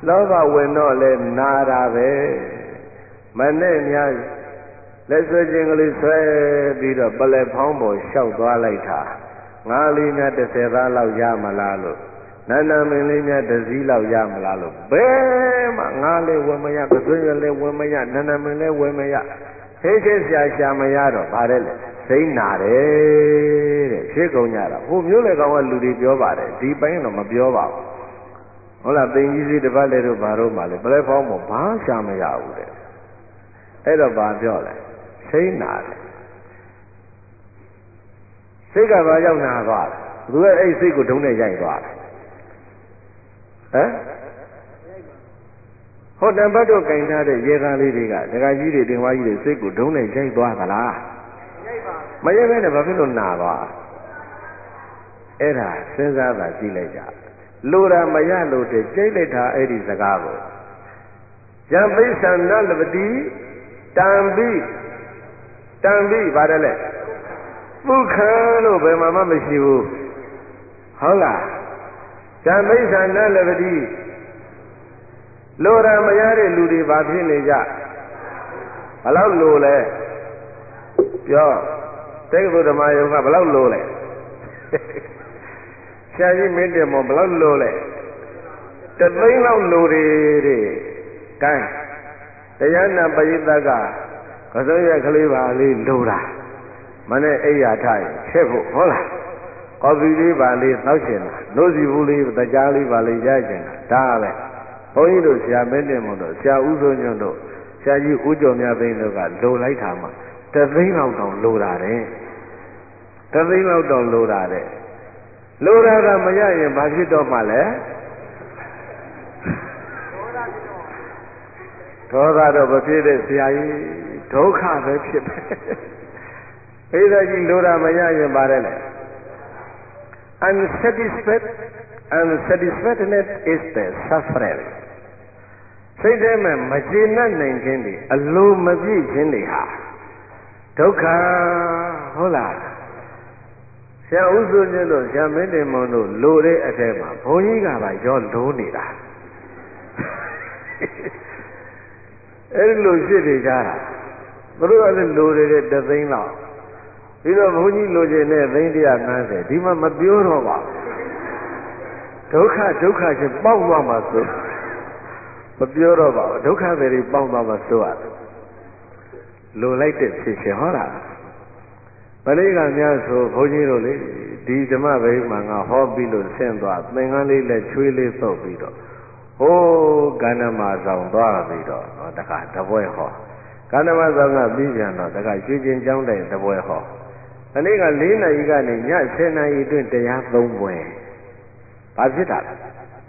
လောဘဝင်တော့လဲနာတာပဲမနဲ့များလက်ဆွဲခြင်းကလေးဆွဲပြီးတော့ပလက်ဖောင်းပေါ်လျှောက်သွားလိုက်တာငါးလေးများ30သားလောက်ရမလားလို့နန္ဒမင်းလေးများတစ်စီးလောက်ရမလားလို့ဘယ်မှငါးလေးဝင်မရပသွေးလည်းဝင်မရနန္ဒမင်းလည်းဝင်မရဟိတ်ချင်းရှာမရတော့ဗါတယ်လေစိမ့်နာတယ်တဲ့ဖြစ်ကုန်ကြတာဟိုမျိုးလေကောင်ကလူတွေပြောပါတယ်ဒီပိုင်းတော့မပြောပါဘူးဟုတ်လားသိင်ကြီးစီတစ်ပတ်လေတို့ဘာလို့မှလဲပလက်ဖောင်းပေါ်ဘာရှာမရဘူးတဲ့အဲ့တော့ဘာပြောလဲစိမ့်နာတယ်စိတ်ကဘာရောက်နာသွားတယ်သူကအဲ့စိတ်ကိုဒုံနဲ့ရိုက်သွားတယ်ဟမ်ဟောတံပတ်တို့ကင်ထားတဲ့ရေကားလေးတွေကဒကာကြီးတွေတင်ဝါကြီးတွေစိတ်ကိုဒုံနဲ့ရိုက်သွားသလားမရိုက်ပဲနဲ့ဘာဖြစ်လို့နာသွားအဲ့ဒါစဉ်းစားတာကြည့်လိုက်ကြလိုတာမရလို့တည်းကြိတ်လိုက်တာအဲ့ဒီစကားကိုယံပိဿံနလပတိတံပိပါတယ်လေပုခံလို့ဘယ်မှာမှမရှိဘူးဟုတ်လားယံပိဿံနလပတိလိုတာမရတဲ့လူတွေဘာဖြစ်နေကြဘလောက်လိုလဲပြောတိတ်ဘုဓမ္မယုံကဘလောက်လိုလဲဆရာကြီးမင်းတင်မောဘလောက်လိုလဲတသိန်းလောက်လိုတယ်တဲ့ကဲတရားနာပရိသတ်ကကစုံရကလေးပါလေးလိုတာမနဲ့အိယာထားရင်ချက်ဖို့ဟုတ်လားကော်ဖီလေးပါလေးသောက်ချင်တာနှုတ်စီဘူးလေးတကြားလေးပါလေးရချင်တာဒါပဲဘုန်းကြီးတို့ဆရာမင်းတင်မောတို့ဆရာဦးစိုးညွန့်တို့ဆရာကြီးဦးကျော်မြတ်သိန်းတို့ကလိုလိုက်တာမှတသိန်းလောက်တောင်လိုတာတဲ့တသိန်းလောက်တောင်လိုတာတဲ့လိုတာကမရရင်ဘာဖြစ်တော့မှလဲဒေါသတော့မဖြစ်တဲ့ဆရာကြီးဒုက္ခပဲဖြစ်ပဲဘိဓကြီးလိုတာမရရင်ပါတယ်လေ unsatisfactoriness is the suffering စိတ်ထဲမှာမကျေနပ်နိုင်ခြင်းတွေအလိုမပြည့်ခြင်းတွေဟာဒုက္ခဟုတ်လားဆရာဦးစိုးညွန့်တို့ဆရာမင်းတင်မောင်တို့လိုတဲ့အထက်မှာဘုန်းကြီးကပါရောလိုနေတာအဲ့ဒီလိုဖြစ်နေကြတာသူတို့ကလည်းလိုနေတဲ့တသိန်းလောက်ပြီးတော့ဘုန်းကြီးလိုချင်တဲ့သိန်း150ဒီမှာမပြောတော့ပါဒုက္ခချင်းပေါက်သွားမှာဆိုမပြောတော့ပါဘူးဒုက္ခတွေပေါက်သွားမှာဆိုရတယ်လိုလိုက်တဲ့ဖြစ်ရှင်ဟုတ်လားပရိကများဆိုဘုန်းကြီးတို့လေဒီဓမ္မဘိမှန်ကဟောပြီးလို့ဆင်းသွားသင်္ကန်းလေးလက်ချွေးလေးသုတ်ပြီးတော့ဟိုးကန္နမဆောင်သွားပြီးတော့တခါတပွဲဟောကန္နမဆောင်ကပြီးပြန်တော့တခါရွှေကျင်ကျောင်းတိုင်တပွဲဟောဒီနေ့က4နာရီကနေည10နာရီအတွင်းတရား3ပွဲဘာဖြစ်တာလဲ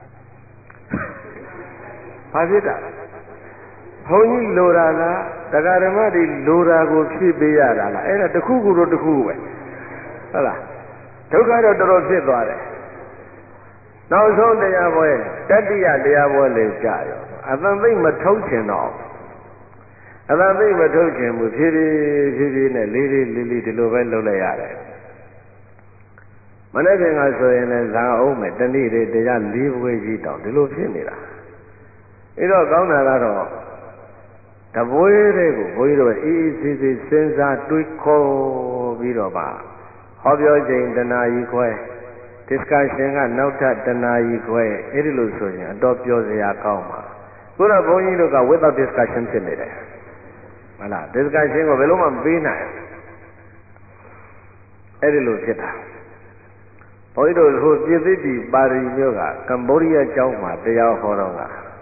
ဘာဖြစ်တာဘုန်းကြီးလိုတာလားတရားဓမ္မတွေလိုတာကိုဖြည့်ပေးရတာလားအဲ့ဒါတစ်ခုခုတော့တစ်ခုပဲဟုတ်လားဒုက္ခတော့တော်တော်ဖြစ်သွားတယ်နောက်ဆုံးတရားပွဲတတိယတရားပွဲလေးကြာရောအသံသိမ့်မထုတ်ချင်တော့အသံသိမ့်မထုတ်ချင်ဘူးဖြည်းဖြည်းနဲ့လေးဒီလိုပဲလုပ်လိုက်ရတယ်မနေ့ကဆိုရင်လည်းဇာအောင်မယ်တနေ့တည်းတရား4ပွဲကြီးတောင်ဒီလိုဖြစ်နေတာအဲ့တော့ကောင်းတာကတော့တပွဲတွေကိုဘုန်းကြီးတို့အေးအေးဆေးဆေးစဉ်းစားတွေးခေါ်ပြီးတော့ပါဟောပြောချိန်တနာရီခွဲ discussion ကနောက်ထပ်တနာရီခွဲအဲ့ဒီလိုဆိုရင်အတော်ပြောစရာကောင်းပါခုတော့ဘုန်းကြီးတို့က without discussion ဖြစ်နေတယ်ဟုတ်လား discussion ကိုဘယ်လိုမှမပေးနိုင်အဲ့ဒီလိုဖြစ်တာဘုန်းကြီးတို့ဟိုပြည်သစ်ပြည်ပါရီမြို့ကကမ္ဘောဒီးယားကျောင်းမှာတရားဟောတော့က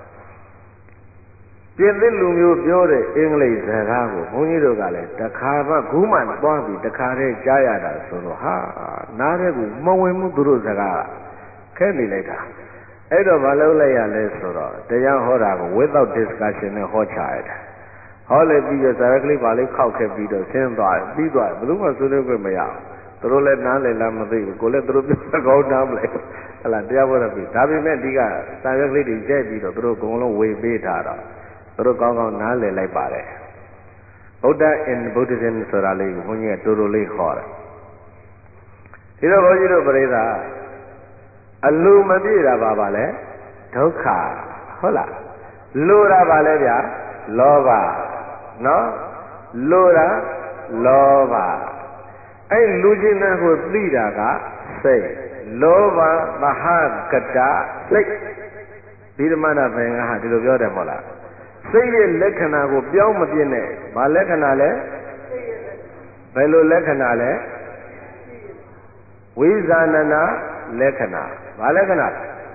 ပြင်သစ်လူမျိုးပြောတဲ့အင်္ဂလိပ်စကားကိုဘုန်းကြီးတို့ကလည်းတခါမှခုမှသွားပြီးတခါတည်းကြားရတာဆိုတော့ဟာနားတဲ့ကူမဝင်မှုသူတို့စကားခဲနေလိုက်တာအဲ့တော့မလုပ်လိုက်ရလဲဆိုတော့တရားဟောတာကို without discussion နဲ့ဟောချရတယ်ဟောလိုက်ပြီးတော့ဇာတ်ကလေးပါလေးခောက်ခဲ့ပြီးတော့ဆင်းသွားပြီးသွားဘယ်သူမှဆွေးနွေးခွင့်မရဘူးသူတို့လည်းနားလည်လားမသိဘူးကိုလည်းသူတို့ပြောကောင်းနားမလဲဟလာတရားဟောတာပြီဒါပေမဲ့ဒီကဇာတ်ကလေးတွေကြိုက်ပြီးတော့သူတို့အကုန်လုံးဝေပေးထားတော့သူတို့ကောင်းကောင်းနားလည်လိုက်ပါတယ်ဗုဒ္ဓ in Buddhism ဆိုတာလေးကိုဘုန်းကြီးကတူတူလေးဟောတယ်ဒီတော့ဘုန်းကြီးတို့ပြိဿအလိုမပြည့်တာပါလဲဒုက္ခဟဟုတ်လားလိုတာပါလဲဗျာလောဘနော်လိုတာလောဘအဲ့လူချင်းတဲ့ကိုသိတာကစိတ်လောဘမဟာကတစိတ်ဒီဓမ္မနာဘင်္ဂဟာဒီလိုပြောတယ်မဟုတ်လားစိတ်ရဲ့လက္ခဏာကိုပြောင်းမပြစ်နဲ့ဘာလက္ခဏာလဲဘယ်လိုလက္ခဏာလဲဝိဇာဏနာလက္ခဏာဘာလက္ခဏာ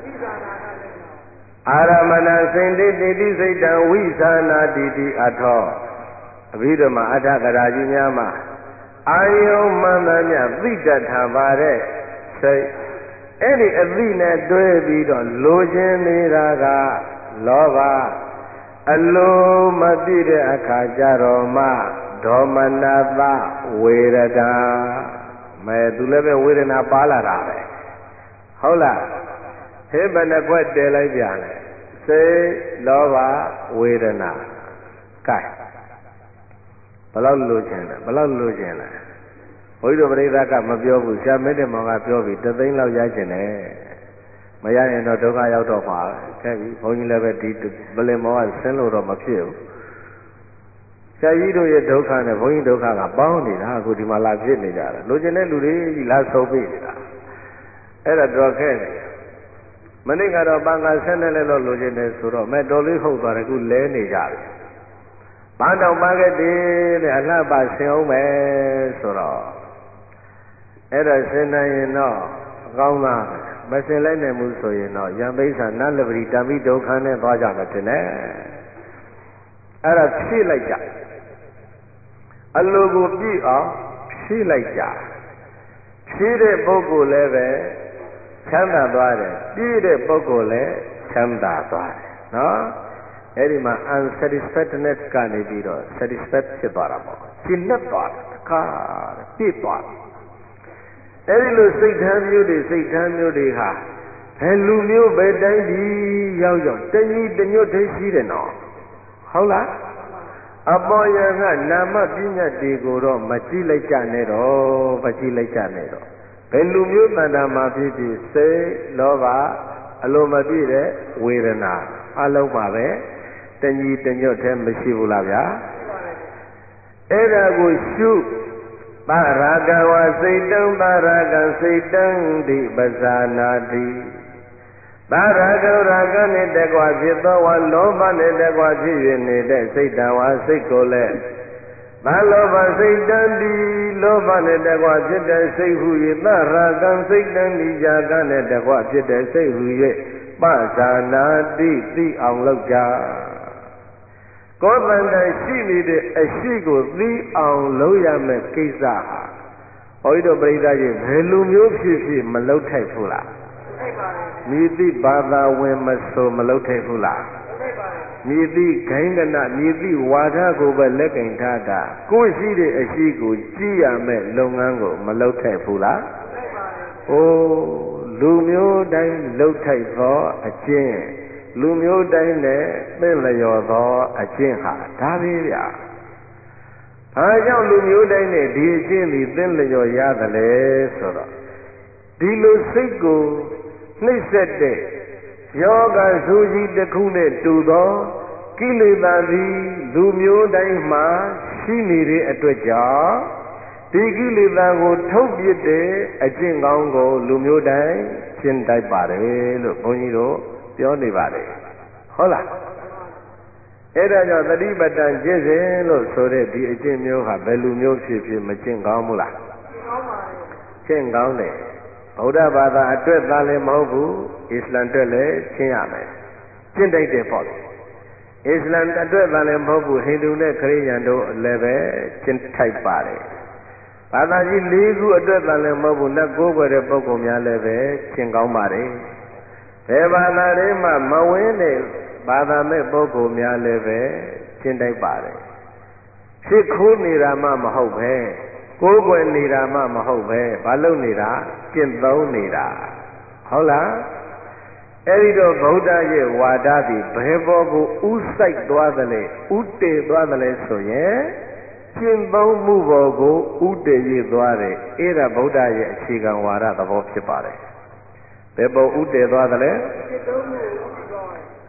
အာရမဏစိန္တိတိတိစိတ်တံဝိဇာနာတိတိအထောအဘိဓမ္မာအထကရာကြီးများမှာအာယုံမှန်မှန်မြသိတတ်တာပါတဲ့စိတ်အဲ့ဒီအသိနဲ့တွဲပြီးတော့လိုချင်နေတာကလောဘအလိုမပြည့်တဲ့အခါကျတော့မှဒေါမနတဝေရဒာမဲသူလည်းပဲဝေဒနာပါလာတာပဲဟုတ်လားဟေးဘယ်နှခွက်တည်လိုက်ပြန်လဲစိတ်လောဘဝေဒနာကဲဘယ်လောက်လိုချင်လဲဘယ်လောက်လိုချင်လဲဘုန်းကြီးတို့ပရိသတ်ကမပြောဘူးဆရာမင်းတင်မောင်ကပြောပြီး3သိန်းလောက်ရချင်တယ်မရရင်တော့ဒုက္ခရောက်တော့ပါခဲ့ပြီဘုန်းကြီးလည်းပဲဒီပလင်မောင်ကဆင်းလို့တော့မဖြစ်ဘူးဆရာကြီးတို့ရဲ့ဒုက္ခနဲ့ဘုန်းကြီးဒုက္ခကပေါင်းနေတာအခုဒီမှာလာဖြစ်နေကြတာလိုချင်တဲ့လူတွေကြီးလာဆုံးပြေးနေတာအဲ့ဒါတော့ခဲ့တယ်မနေ့ကတော့ပန်ကဆင်းတယ်လို့လိုချင်တယ်ဆိုတော့မဲ့တော်လေးဟုတ်သွားတယ်အခုလဲနေကြတယ်ဘာတော့ပါခဲ့တယ်တဲ့အလှပဆင်းအောင်မယ်ဆိုတော့အဲ့ဒါဆင်းနိုင်ရင်တော့အကောင်းသားမဆင်းလိုက်နိုင်ဘူးဆိုရင်တော့ယံပိဿာနလပရိတမိဒုက္ခနဲ့သွားကြမယ်တင်တယ်အဲ့ဒါဖြည့်လိုက်ကြအလိုကိုပြည့်အောင်ဖြည့်လိုက်ကြဖြည့်တဲ့ပုဂ္ဂိုလ်လည်းပဲချမ်းသာသွားတယ်ပြည့်တဲ့ပုဂ္ဂိုလ်လည်းချမ်းသာသွားတယ်နော်အဲ့ဒီမှာ unsatisfactoriness ကနေပြီးတော့ satisfied ဖြစ်သွားတာပေါ့ရှင်းနဲ့သွားတယ်တခါပြည့်သွားတယ်အဲ့ဒီလိုစိတ်ဓာတ်မျိုးတွေဟာဘယ်လူမျိုးပဲတိုင်းပြည်ရောက်တညီတညွတ်တည်းရှိတယ်နော်ဟုတ်လားအပေါ်ယံကနာမပညာတွေကိုတော့မကြည့်လိုက်ကြနဲ့တော့မကြည့်လိုက်ကြနဲ့တော့ဘယ်လူမျိုးတဏ္ဍာမှာဖြစ်ဖြစ်စိတ်လောဘအလိုမပြည့်တဲ့ဝေဒနာအလုံးပါပဲတညီတညွတ်တည်းမရှိဘူးလားဗျာအဲ့ဒါကိုရှုပါရာကဝစိတ်တံပါရာကစိတ်တံဒီပဇာနာတိပါရာကရာကနဲ့တကွာဖြစ်သောဝါလောဘနဲ့တကွာဖြစ်၍နေတဲ့စိတ်တံဝါစိတ်ကိုလည်းဘာလောဘစိတ်တံဒီလောဘနဲ့တကွာဖြစ်တဲ့စိတ်ဟု၍သရာကံစိတ်တံဒီဇာကနဲ့တကွာဖြစ်တဲ့စိတ်ဟု၍ပဇာနာတိသိအောင်လုပ်ကြကိုယ်တန်တိုင်ရှိနေတဲ့အရှိကိုသိအောင်လုပ်ရမယ့်ကိစ္စဟာဘုန်းကြီးတို့ပြိဿကြီးဘယ်လူမျိုးဖြစ်ဖြစ်မလုပ်ထိုက်ဘူးလားမြည်သည့်ဘာသာဝင်မဆိုမလုပ်ထိုက်ဘူးလားမြည်သည့်ဂိုင်းကနမြည်သည့်ဝါဒကိုပဲလက်ကင်ထားတာကိုယ်ရှိတဲ့အရှိကိုကြည့်ရမယ့်လုပ်ငန်းကိုမလုပ်ထိုက်ဘူးလားအိုးလူမျိုးတိုင်းလုပ်ထိုက်သောအကျင့်လူမျိုးတိုင်းနဲ့သင်လျော်သောအကျင့်ဟာဒါပဲဗျာ။ဘာကြောင့်လူမျိုးတိုင်းနဲ့ဒီအကျင့်ဒီသင်လျော်ရသလဲဆိုတော့ဒီလိုစိတ်ကိုနှိမ့်ဆက်တဲ့ယောဂဆိုးကြီးတစ်ခုနဲ့တူသောကိလေသာသည်လူမျိုးတိုင်းမှာရှိနေတဲ့အတွက်ကြောင့်ဒီကိလေသာကိုထုတ်ပြစ်တဲ့အကျင့်ကောင်းကိုလူမျိုးတိုင်းရှင်းတတ်ပါတယ်လို့ဘုန်းကြီးတို့ပြောနေပါတယ်ဟုတ်လားအဲ့ဒါကြောင့်သတိပဋ္ဌာန်ကျင့်စဉ်လို့ဆိုတဲ့ဒီအကျင့်မျိုးဟာဘယ်လူမျိုးဖြစ်ဖြစ်မကျင့်ကောင်းဘူးလားကျင့်ကောင်းတယ်ဗုဒ္ဓဘာသာအတွက်သာလည်းမဟုတ်ဘူးအစ္စလမ်အတွက်လည်းကျင့်ရမယ်ကျင့်တိုက်တယ်ပေါ့လေအစ္စလမ်အတွက်သာလည်းမဟုတ်ဘူးဟိန္ဒူနဲ့ခရစ်ယာန်တို့လည်းပဲကျင့်ထိုက်ပါတယ်ဘာသာကြီး၄ခုအတွက်သာလည်းမဟုတ်ဘူးလက်ကိုးကွယ်တဲ့ပုဂ္ဂိုလ်များလည်းပဲကျင့်ကောင်းပါတယ်ဘယ်ဘာသာတွေမှမဝင်တဲ့ဘာသာမဲ့ပုဂ္ဂိုလ်များလည်းပဲကျင့်တိုက်ပါတယ်ဖြစ်ခိုးနေတာမှမဟုတ်ပဲကိုးကွယ်နေတာမှမဟုတ်ပဲဘာလို့နေတာကျင့်သုံးနေတာဟုတ်လားအဲ့ဒီတော့ဗုဒ္ဓရဲ့ဝါဒသည်ဘယ်ဘောကိုဥဆိုင်သွားသလဲဥတည်သွားသလဲဆိုရင်ကျင့်သုံးမှုဘောကိုဥတည်ရသွားတယ်အဲ့ဒါဗုဒ္ဓရဲ့အခြေခံဝါဒသဘောဖြစ်ပါတယ်ဘယ်ပုံဥတည်သွားသလဲ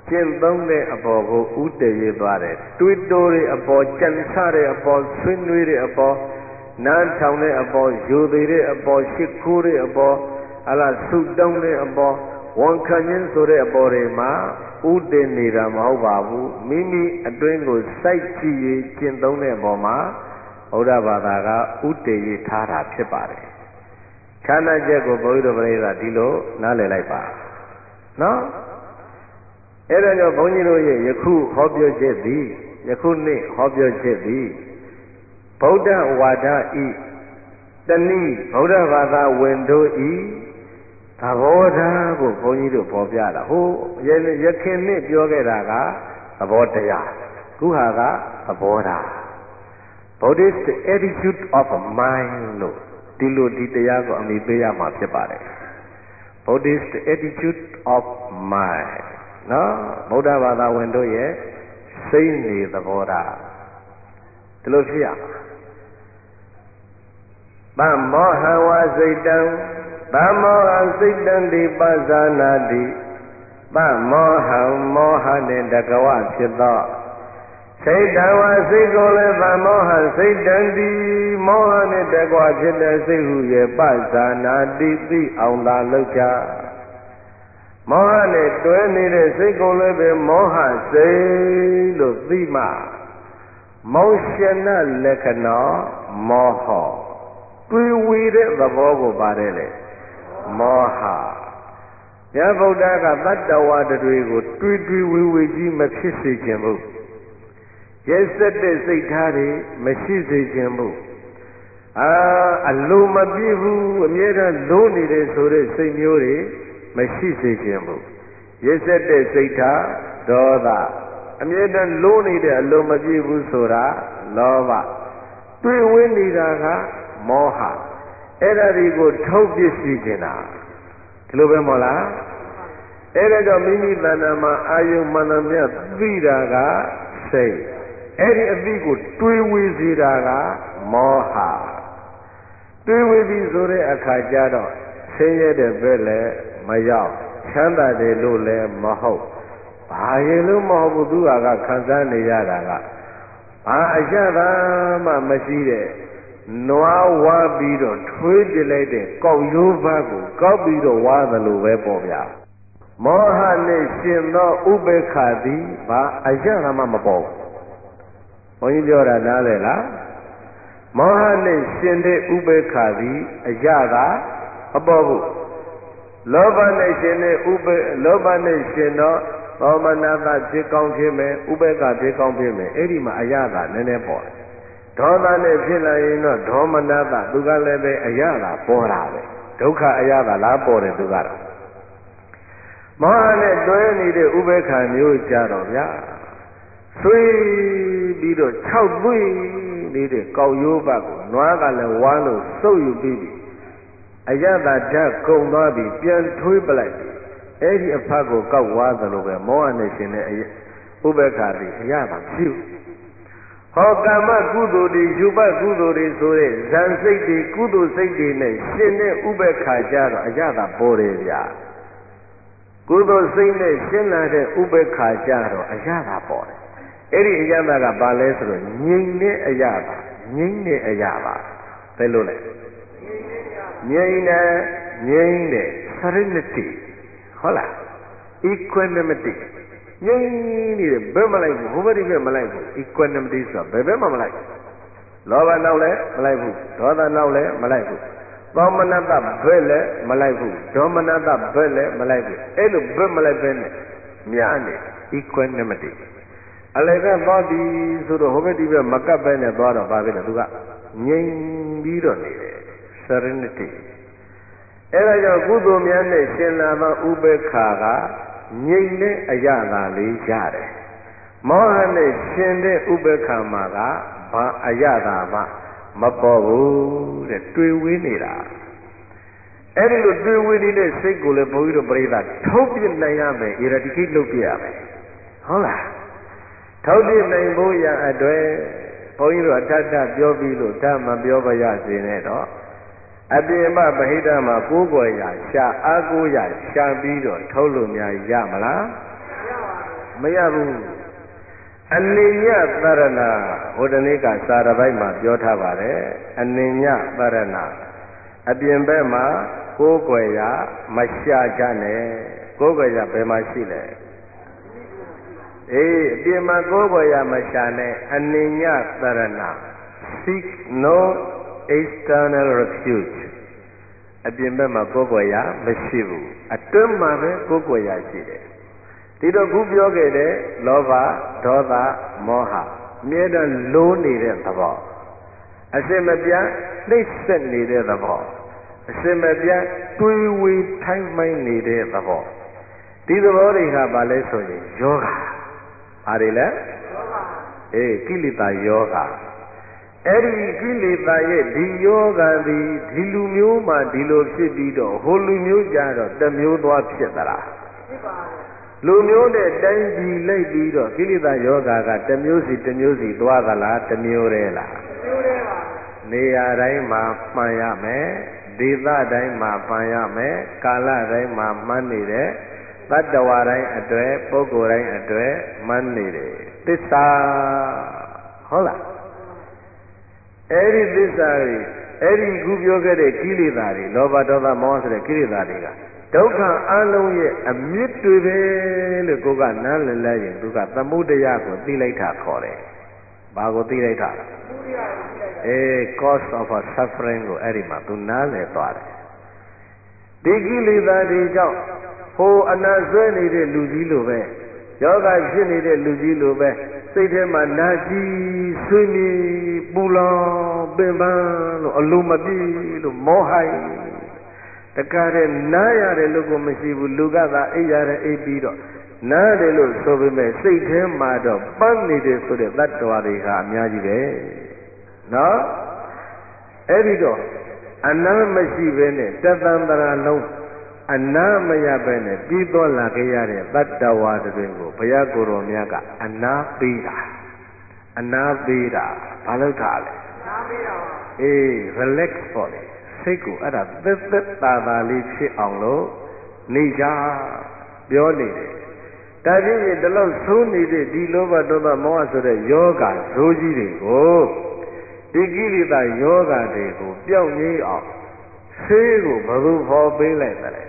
ကျင့်သုံးတဲ့အပေါ်ကိုဥတည်ရသွားတယ်တွေးတိုးတဲ့အပေါ်ကြံစတဲ့အပေါ်ဆွေးနွေးတဲ့အပေါ်နားထောင်တဲ့အပေါ်ယူသေးတဲ့အပေါ်ရှ िख ိုးတဲ့အပေါ်ဆုတောင်းတဲ့အပေါ်ဝန်ခံခြင်းဆိုတဲ့အပေါ်တွေမှာဥတည်နေတာမဟုတ်ပါဘူးမိမိအတွင်းကိုစိုက်ကြည့်ရကျင့်သုံးတဲ့အပေါ်မှာဘုရားဘာသာကဥတည်ရထားတာဖြစ်ပါတယ်ဌာနချက်ကိုဘုန်းကြီးတို့ပြိဿဒီလိုနားလည်လိုက်ပါနော်အဲ့ဒါကြောင့်ဘုန်းကြီးတို့ရဲ့ယခုဟောပြောချက်သည်ယခုနေ့ဟောပြောချက်သည်ဗုဒ္ဓဝါဒဤတနည်းဗုဒ္ဓဘာသာဝင်တို့ဤသဘောထားကိုဘုန်းကြီးတို့ပေါ်ပြတာဟိုယခင်နေ့ပြောခဲ့တာကသဘောတရားခုဟာကသဘောထား Buddhist attitude of mind လို့ဒီတရားကိုအမည်ပေးရမှာဖြစ်ပါတယ် Buddhist attitude of mind နော်ဗုဒ္ဓဘာသာဝင်တို့ရဲ့စိတ်နေသဘောထားဒီလိုဖြစ်ရမှာဗမောဟဝစိတ်တံဗမောဟစိတ်တံဒီပဇာနာတိဗမောဟမောဟနှင့်တကဝဖြစ်သောစိတ်တဝစိတ်ကိုလည်းဗမောဟစိတ်တံဒီမောဟနှင့်တကဝဖြစ်တဲ့စိတ်ဟုရဲ့ပဇာနာတိသိအောင်သာလုပ်ကြမောဟနဲ့တွဲနေတဲ့စိတ်ကိုလည်းပဲမောဟစိတ်လို့သိမှမောရှနလက္ခဏာမောဟတွေးဝေတဲ့သဘောကိုပါတယ်လေမောဟမြတ်ဗုဒ္ဓကတတ္တဝါတွေကိုတွေးဝေကြီးမဖြစ်စေခြင်းဘူးရဲစက်တဲ့စိတ်ထားတွေမရှိစေခြင်းဘူးအလိုမပြည့်ဘူးအမြဲတမ်းလုံးနေတယ်ဆိုတဲ့စိတ်မျိုးတွေမရှိစေခြင်းဘူးရဲစက်တဲ့စိတ်ထားဒေါသအမြဲတမ်းလုံးနေတဲ့အလိုမပြည့်ဘူးဆိုတာလောဘတွေးဝင်းနေတာကမောဟအဲ့ဒါတွေကိုထုတ်ပြစ်စီခြင်းတာဒီလိုပဲမဟုတ်လားအဲ့ဒါကြောင့်မိမိတဏ္ဍာမှာအာယုမှန်သမျှသိတာကစိတ်အဲ့ဒီအသိကိုတွေးဝေစေတာကမောဟတွေးဝေပြီဆိုတဲ့အခါကျတော့ဆင်းရဲတဲ့ဘက်လည်းမရောက်ချမ်းသာတယ်လို့လည်းမဟုတ်ဘာရင်လို့မဟုတ်ဘူးသူကခံစားနေရတာကဘာအရသာမှမရှိတဲ့နွားဝါပြီးတော့ထွေးပြလိုက်တဲ့ကောက်ရိုးဘက်ကိုကောက်ပြီးတော့ဝါသလိုပဲပေါ့ဗျာမောဟနဲ့ရှင်သောဥပေက္ခသည်ဘာအရသာမှမပေါ်ဘုန်းကြီးပြောတာနားလည်လားမောဟနဲ့ရှင်တဲ့ဥပေက္ခသည်အရသာမပေါ်ဘူးလောဘနဲ့ရှင်တဲ့လောဘနဲ့ရှင်တော့သောမနတဖြစ်ကောင်းဖြစ်မယ်ဥပေက္ခဖြစ်ကောင်းဖြစ်မယ်အဲ့ဒီမှာအရသာနည်းနည်းပေါ်တယ်ဒေါသနဲ့ဖြစ်လာရင်တော့ဒေါမနတသူကလည်းပဲအရသာပေါ်တာပဲဒုက္ခအရသာလားပေါ်တယ်သူကတော့မောဟနဲ့တွဲနေတဲ့ဥပေက္ခမျိုးကြတော့ဗျာဆွေးပြီးတော့6သွေးနေတဲ့ကောက်ရိုးဘက်ကိုနွားကလည်းဝမ်းလို့စုပ်ယူပြီးပြီအယတဓာတ်ကုံသွားပြီးပြန်ထွေးပလိုက်အဲ့ဒီအဖတ်ကိုကောက်ဝါသလိုပဲမောဟနဲ့ရှင်တဲ့ဥပေက္ခသည်အယတာဖြစ်ဟောကာမကုသိုလ်တွေယူပကုသိုလ်တွေဆိုတဲ့ဇန်စိတ်တွေကုသိုလ်စိတ်တွေနဲ့ရှင်တဲ့ဥပေက္ခကြတော့အယတာပေါ်တယ်ဗျာကုသိုလ်စိတ်နဲ့ရှင်းလာတဲ့ဥပေက္ခကြတော့အယတာပေါ်တယ်အဲ့ဒီအယတာကဘာလဲဆိုတော့ငြိမ်တဲ့အယတာငြိမ်တဲ့အယတာဘယ်လိုလဲငြိမ်တဲ့ serenity ဟုတ်လား equanimity ငြိမ်နေတယ်ဘယ်မလိုက်ဘူးဟိုဘက်ဒီဘက်မလိုက်ဘူး equanimity ဆိုတာဘယ်မှမလိုက်လောဘနောက်လည်းမလိုက်ဘူးဒေါသနောက်လည်းမလိုက်ဘူးသောမနတဘက်လည်းမလိုက်ဘူးဒေါမနတဘက်လည်းမလိုက်ဘူးအဲ့လိုဘက်မလိုက်ပဲနဲ့မြားနေ equanimity အလယ်ကသွားပြီဆိုတော့ဟိုဘက်ဒီဘက်မကပ်ပဲနဲ့သွားတော့ပါပဲလေသူကငြိမ်ပြီးတော့နေတယ် serenity အဲ့ဒါကြောင့်ကုသိုလ်များနဲ့ရှင်လာသောဥပေက္ခကငြိမ်တဲ့အရသာလေးရတယ်မောဟနဲ့ရှင်တဲ့ဥပေက္ခမှာကဘာအရသာမှမပေါ်ဘူးတဲ့တွေ့ဝေးနေတာအဲ့ဒီလိုတွေ့ဝေးနေတဲ့စိတ်ကိုလည်းဘုန်းကြီးတို့ပြိဿထုတ်ပြနိုင်ရမယ် eradicate လုပ်ပြရမယ်ဟုတ်လားထုတ်ပြနိုင်ဖို့ရအတွက်ဘုန်းကြီးတို့အထက်ပြောပြီးလို့ဓမ္မပြောပါရစေနဲ့တော့အပြင်မဗဟိတမှာကိုးကွယ်ရာရှာအားကိုးရာရှာပြီးတော့ထုတ်လို့များရမလားမရပါဘူးမရဘူးအနေညသရဏဟိုတနေ့ကစာရပိုက်မှာပြောထားပါတယ်အနေညသရဏအပြင်ဘက်မှာကိုးကွယ်ရာမရှာကြနဲ့ကိုးကွယ်ရာဘယ်မှာရှိလဲအေးအပြင်မှာကိုးကွယ်ရာမရှာနဲ့အနေညသရဏ seek no external refuge အပြင်ဘက်မှာကိုးကွယ်ရာမရှိဘူးအတွင်းမှာပဲကိုးကွယ်ရာရှိတယ်ဒီတော့ခုပြောခဲ့တဲ့လောဘဒေါသမောဟအမြဲတမ်းလိုးနေတဲ့သဘောအစင်မပြတ်နှိမ့်ဆက်နေတဲ့သဘောအစင်မပြတ်တွေးဝေထိုင်းမိုင်းနေတဲ့သဘောဒီသဘောတွေကဘာလဲဆိုရင်ယောဂဘာတွေလဲအေးကိလေသာယောဂအဲ့ဒီကိလေသာရဲ့ဒီယောဂသည်ဒီလူမျိုးမှဒီလိုဖြစ်ပြီးတော့ဟိုလူမျိုးကြတော့တစ်မျိုးသွားဖြစ်သလားဖြစ်ပါဘူးလူမျိုးနဲ့တိုင်းပြည်လိုက်ပြီးတော့ကိလေသာယောဂကတစ်မျိုးစီတစ်မျိုးစီသွားသလားတစ်မျိုးတည်းလားတစ်မျိုးတည်းပါနေရာတိုင်းမှာမှန်ရမယ်ဒေသတိုင်းမှာမှန်ရမယ်ကာလတိုင်းမှာမှန်နေတယ်တတ္တဝါတိုင်းအတွေ့ပုဂ္ဂိုလ်တိုင်းအတွေ့မှန်နေတယ်သစ္စာဟုတ်လားအဲ့ဒီသစ္စာတွေအဲ့ဒီခုပြောခဲ့တဲ့ကိလေသာတွေလောဘဒေါသမောဟဆိုတဲ့ကိလေသာတွေကဒုက္ခအလုံးရဲ့အမြစ်တွေပဲလို့ကိုကနားလည်လိုက်ရင်သူကသမုဒယကိုသိလိုက်တာခေါ်တယ်။ဘာကိုသိလိုက်တာလဲ။ cause of a suffering ကိုအဲ့ဒီမှာသူနားလည်သွားတယ်။ဒီကိလေသာတွေကြောင့်ဟိုအနာဆွဲနေတဲ့လူကြီးလိုပဲယောဂဖြစ်နေတဲ့လူကြီးလိုပဲစိတ်ထဲမှာနာကြည်ဆွေးမြေပူလောင်ပင်ပန်းလို့အလိုမပြေလို့မောဟိုက်တကားတဲ့နားရတယ်လို့ကိုမရှိဘူးလူကသာအိပ်ရတယ်အိပ်ပြီးတော့နားတယ်လို့ဆိုပေမဲ့စိတ်ထဲမှာတော့ပန်းနေတယ်ဆိုတဲ့တ attva တွေကအများကြီးပဲနော်အဲ့ဒီတော့အနားမရှိဘဲနဲ့တသံတရာလုံးအနာမရပဲနဲ့ပြီးသွားလာခဲ့ရတဲ့တတ္တဝါတွေကိုဘုရားကိုယ်တော်မြတ်ကအနာပေးတာအနာပေးတာဘာလို့ထားလဲအနာပေးတာပါအေး relax ပေါ့လေစိတ်ကိုအဲ့ဒါသက်သက်သာသာလေးဖြစ်အောင်လို့နေကြပြောနေတယ်ဒါဖြင့်ဒီလောက်ဆိုးနေတဲ့ဒီလောဘဒေါသမောဟဆိုတဲ့ယောဂဇိုးကြီးတွေကိုဒီကိလေသာယောဂတွေကိုပျောက်ငြိမ်းအောင်ဆေးကိုဘယ်သူဖော်ပေးလိုက်တယ်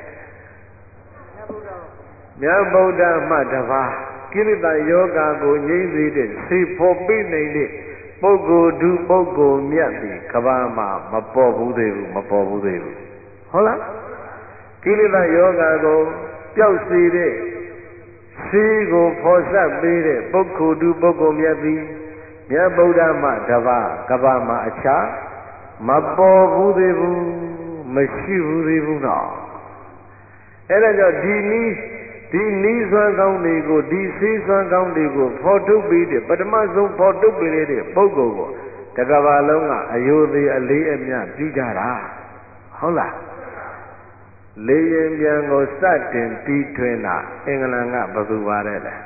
မြတ်ဗုဒ္ဓမှတပါးကိလေသာယောဂကိုငြိမ်းစေတဲ့ဆေးဖော်ပေးနိုင်တဲ့ပုဂ္ဂိုလ်ဒုပုဂ္ဂိုလ်မြတ်ဒီကဘာမှာမပေါ်ဘူးသေးဘူးမပေါ်ဘူးသေးဘူးဟုတ်လားကိလေသာယောဂကိုပျောက်စေတဲ့ဆေးကိုဖော်ဆက်ပေးတဲ့ပုဂ္ဂိုလ်ဒုပုဂ္ဂိုလ်မြတ်ဒီမြတ်ဗုဒ္ဓမှတပါးကဘာမှာအခြားမပေါ်ဘူးသေးဘူးမရှိဘူးသေးဘူးတော့အဲ့ဒါကြောင့်ဒီနည်းစွမ်းကောင်းတွေကိုဒီဆေးစွမ်းကောင်းတွေကိုဖော်ထုတ်ပြီးတဲ့ပထမဆုံးဖော်ထုတ်ပေးတဲ့ပုဂ္ဂိုလ်ကိုတကဘာလုံးကအယိုသေးအလေးအမြတ်ပြုကြတာဟုတ်လားလေရင်ပြန်ကိုစတင်တီးထွင်းတာအင်္ဂလန်ကဘယ်သူပါတဲ့လဲဟ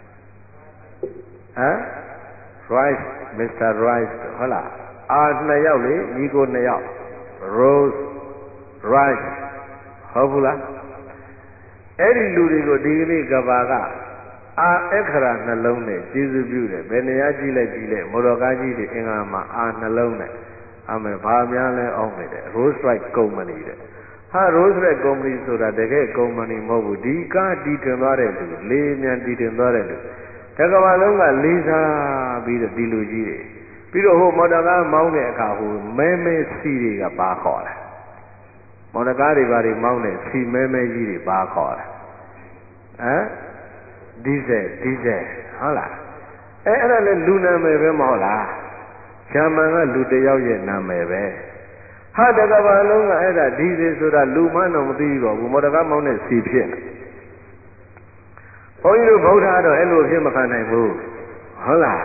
မ် Rice Mr. Rice ဟုတ်လားနှစ်ယောက်လေညီကိုနှစ်ယောက် Rose Rice ဟုတ်ဘူးလားအဲ့ဒီလူတွေကိုဒီကနေ့ကဘာကအခရာနှလုံးနဲ့ကျေးဇူးပြုတယ်ဘယ်နေရာကြည့်လိုက်မော်တော်ကားကြီးတွေအင်္ဂါမှာနှလုံးနဲ့အမေဘာများလဲအောင်းနေတယ် Rolls Royce Company တဲ့ဟာ Rolls Royce Company ဆိုတာတကယ် company မဟုတ်ဘူးဒီကားတီထွင်သွားတဲ့လူလေးမြန်တီထွင်သွားတဲ့လူတကဘာလုံးကလေးစားပြီးတော့ဒီလူကြီးတွေပြီးတော့ဟိုမော်တော်ကားမောင်းတဲ့အခါဟိုမဲစီတွေကဘာခေါ်လဲမော်တော်ကားတွေဘာတွေမောင်းတဲ့စီမဲကြီးတွေဘာခေါ်လဲဟမ်ဒီဇယ်ဟုတ်လားအဲ့ဒါလည်းလူနာမည်ပဲမဟုတ်လားဂျာမန်ကလူတယောက်ရဲ့နာမည်ပဲဟာတကဘာလုံးကအဲ့ဒါဒီဇယ်ဆိုတာလူမှန်းတော့မသိတော့ဘူးမော်တော်ကားမောင်းတဲ့စီဖြစ်နေဘုန်းကြီးတို့ဗုဒ္ဓတော့အဲ့လိုဖြစ်မခံနိုင်ဘူးဟုတ်လား